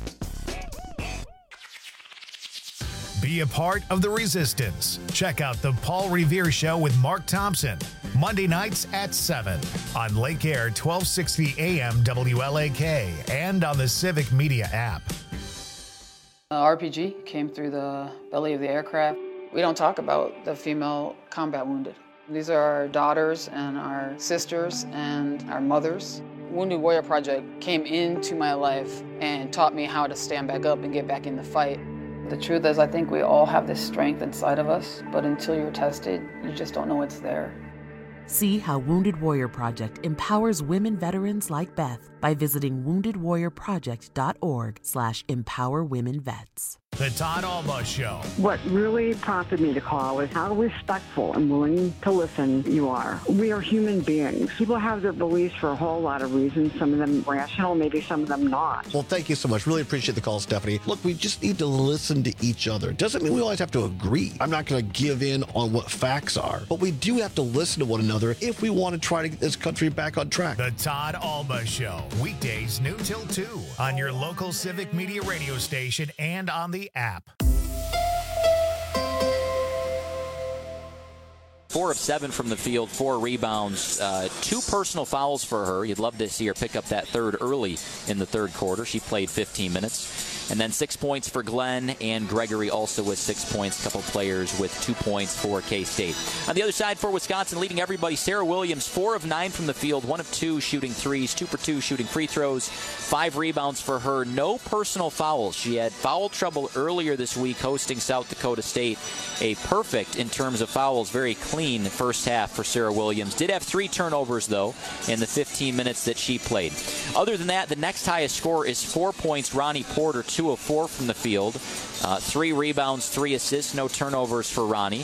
Speaker 4: Be a part of the resistance. Check out the Paul Revere Show with Mark Thompson. Monday nights at seven on Lake Air twelve sixty A M W L A K and on the Civic Media app.
Speaker 11: Uh, R P G came through the belly of the aircraft. We don't talk about the female combat wounded. These are our daughters and our sisters and our mothers. Wounded Warrior Project came into my life and taught me how to stand back up and get back in the fight. The truth is, I think we all have this strength inside of us, but until you're tested, you just don't know it's there.
Speaker 12: See how Wounded Warrior Project empowers women veterans like Beth by visiting wounded warrior project dot org slash empower women vets.
Speaker 4: The Todd Alba Show.
Speaker 13: What really prompted me to call is how respectful and willing to listen you are. We are human beings. People have their beliefs for a whole lot of reasons, some of them rational, maybe some of them not.
Speaker 14: Well, thank you so much. Really appreciate the call, Stephanie. Look, we just need to listen to each other. Doesn't mean we always have to agree. I'm not going to give in on what facts are, but we do have to listen to one another if we want to try to get this country back on track.
Speaker 4: The Todd Alba Show. Weekdays noon till two on your local Civic Media radio station and on the app.
Speaker 9: Four of seven from the field, four rebounds, uh, two personal fouls for her. You'd love to see her pick up that third early in the third quarter. She played fifteen minutes. And then six points for Glenn, and Gregory also with six points. A couple players with two points for K-State. On the other side for Wisconsin, leading everybody, Sarah Williams, four of nine from the field, one of two shooting threes, two for two shooting free throws, five rebounds for her. No personal fouls. She had foul trouble earlier this week hosting South Dakota State. A perfect in terms of fouls, very clean first half for Sarah Williams. Did have three turnovers, though, in the fifteen minutes that she played. Other than that, the next highest score is four points. Ronnie Porter, two of four from the field. Uh, three rebounds, three assists, no turnovers for Ronnie.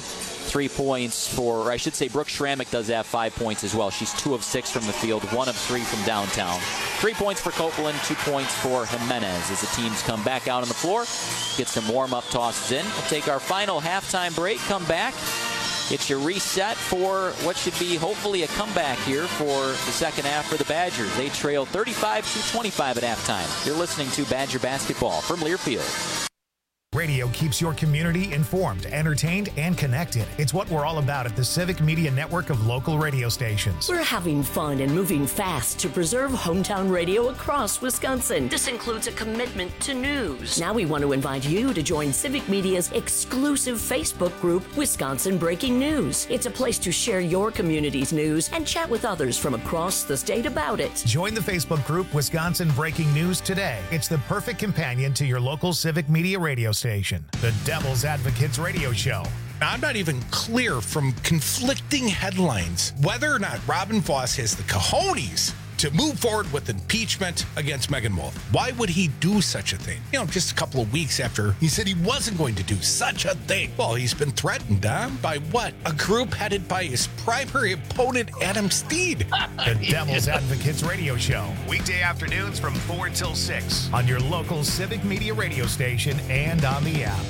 Speaker 9: Three points for, or I should say Brooke Schrammick does have five points as well. She's two of six from the field, one of three from downtown. Three points for Copeland, two points for Jimenez as the teams come back out on the floor, get some warm-up tosses in. We'll take our final halftime break, come back, get you reset for what should be hopefully a comeback here for the second half for the Badgers. They trail thirty-five to twenty-five at halftime. You're listening to Badger Basketball from Learfield.
Speaker 4: Radio keeps your community informed, entertained, and connected. It's what we're all about at the Civic Media Network of local radio stations.
Speaker 10: We're having fun and moving fast to preserve hometown radio across Wisconsin. This includes a commitment to news. Now we want to invite you to join Civic Media's exclusive Facebook group, Wisconsin Breaking News. It's a place to share your community's news and chat with others from across the state about it.
Speaker 4: Join the Facebook group Wisconsin Breaking News today. It's the perfect companion to your local Civic Media radio station. Station, the Devil's Advocates radio show.
Speaker 1: I'm not even clear from conflicting headlines whether or not Robin Voss has the cojones to move forward with impeachment against Megan Wolf. Why would he do such a thing? You know, just a couple of weeks after he said he wasn't going to do such a thing. Well, he's been threatened, huh? By what? A group headed by his primary opponent, Adam Steed.
Speaker 4: The Devil's Advocates radio show. Weekday afternoons from four till six on your local Civic Media radio station and on the app.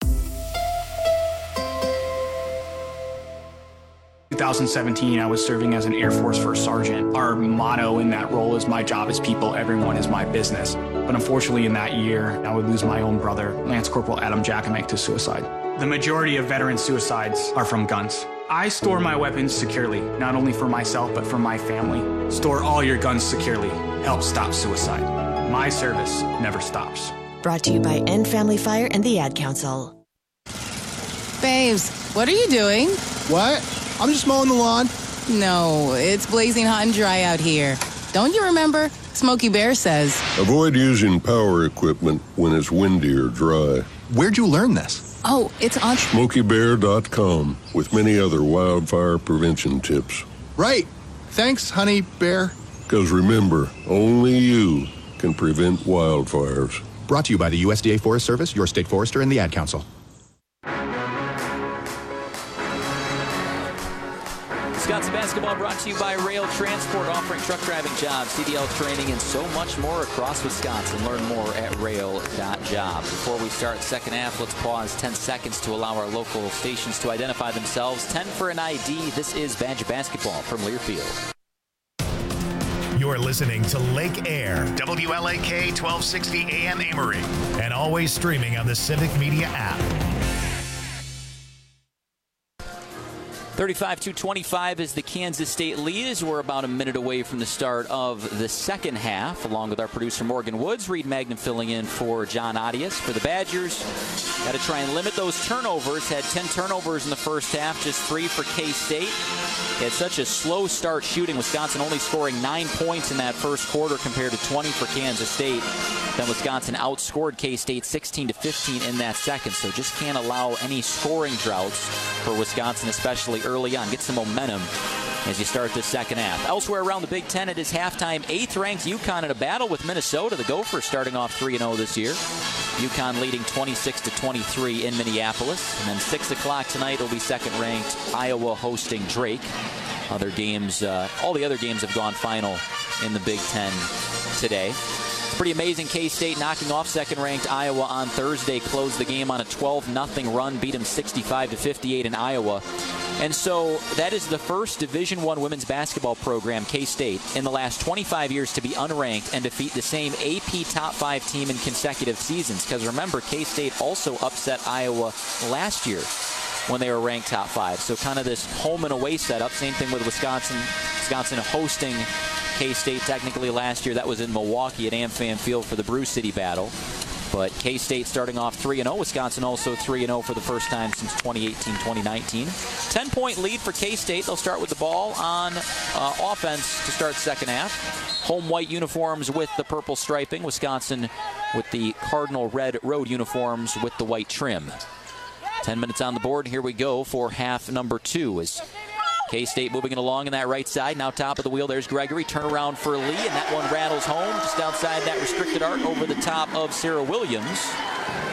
Speaker 15: twenty seventeen, I was serving as an Air Force First Sergeant. Our motto in that role is, my job is people, everyone is my business. But unfortunately in that year, I would lose my own brother, Lance Corporal Adam Jackamick, to suicide. The majority of veteran suicides are from guns. I store my weapons securely, not only for myself, but for my family. Store all your guns securely. Help stop suicide. My service never stops.
Speaker 16: Brought to you by End Family Fire and the Ad Council.
Speaker 17: Babes, what are you doing?
Speaker 18: What? I'm just mowing the lawn.
Speaker 17: No, it's blazing hot and dry out here. Don't you remember? Smokey Bear says,
Speaker 19: avoid using power equipment when it's windy or dry.
Speaker 18: Where'd you learn this?
Speaker 17: Oh, it's on
Speaker 19: smokey bear dot com with many other wildfire prevention tips.
Speaker 18: Right. Thanks, honey bear.
Speaker 19: Because remember, only you can prevent wildfires.
Speaker 18: Brought to you by the U S D A Forest Service, your state forester, and the Ad Council.
Speaker 9: Wisconsin basketball brought to you by Rail Transport, offering truck driving jobs, C D L training, and so much more across Wisconsin. Learn more at rail dot job. Before we start second half, let's pause ten seconds to allow our local stations to identify themselves. ten for an I D. This is Badger Basketball from Learfield.
Speaker 4: You're listening to Lake Air, W L A K twelve sixty A M Amory, and always streaming on the Civic Media app.
Speaker 9: thirty-five to twenty-five is the Kansas State lead as we're about a minute away from the start of the second half. Along with our producer Morgan Woods, Reed Magnum filling in for John Adias. For the Badgers, got to try and limit those turnovers. Had ten turnovers in the first half, just three for K-State. Had such a slow start shooting. Wisconsin only scoring nine points in that first quarter compared to twenty for Kansas State. Then Wisconsin outscored K-State sixteen to fifteen in that second. So just can't allow any scoring droughts for Wisconsin, especially early on. Get some momentum as you start this second half. Elsewhere around the Big Ten, it is halftime. Eighth-ranked UConn in a battle with Minnesota. The Gophers starting off three and oh this year. UConn leading twenty-six to twenty-three in Minneapolis. And then six o'clock tonight will be second-ranked Iowa hosting Drake. Other games, uh, all the other games have gone final in the Big Ten today. Pretty amazing. K-State knocking off second-ranked Iowa on Thursday, closed the game on a twelve nothing run, beat them sixty-five to fifty-eight in Iowa. And so that is the first Division One women's basketball program, K-State, in the last twenty-five years to be unranked and defeat the same A P top five team in consecutive seasons. Because remember, K-State also upset Iowa last year when they were ranked top five. So kind of this home and away setup. Same thing with Wisconsin. Wisconsin hosting K-State technically last year. That was in Milwaukee at AmFam Field for the Brew City battle. But K-State starting off three and oh. Wisconsin also three and oh for the first time since twenty eighteen twenty nineteen. ten-point lead for K-State. They'll start with the ball on uh, offense to start second half. Home white uniforms with the purple striping. Wisconsin with the cardinal red road uniforms with the white trim. Ten minutes on the board. Here we go for half number two as K-State moving it along in that right side. Now top of the wheel, there's Gregory. Turnaround for Lee, and that one rattles home just outside that restricted arc over the top of Sarah Williams.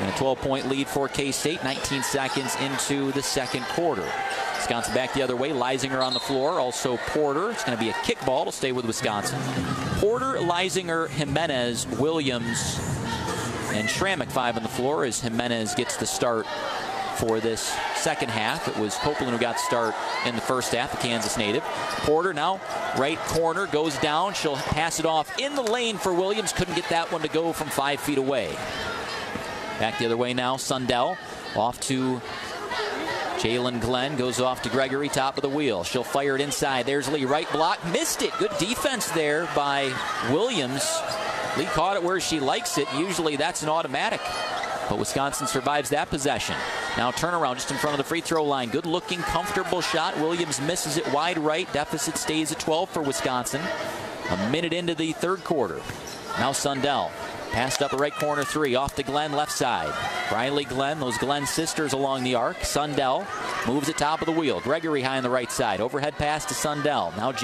Speaker 9: And a twelve-point lead for K-State, nineteen seconds into the second quarter. Wisconsin back the other way. Leisinger on the floor. Also Porter. It's going to be a kick ball to stay with Wisconsin. Porter, Leisinger, Jimenez, Williams, and Schrammick five on the floor as Jimenez gets the start for this second half. It was Copeland who got the start in the first half, the Kansas native. Porter now right corner, goes down. She'll pass it off in the lane for Williams. Couldn't get that one to go from five feet away. Back the other way now, Sundell off to Jalen Glenn, goes off to Gregory, top of the wheel. She'll fire it inside. There's Lee, right block, missed it. Good defense there by Williams. Lee caught it where she likes it. Usually that's an automatic, but Wisconsin survives that possession. Now turnaround just in front of the free throw line. Good looking, comfortable shot. Williams misses it wide right. Deficit stays at twelve for Wisconsin. A minute into the third quarter. Now Sundell. Passed up the right corner three, off to Glenn, left side. Riley Glenn, those Glenn sisters along the arc. Sundell moves at top of the wheel. Gregory high on the right side. Overhead pass to Sundell. Now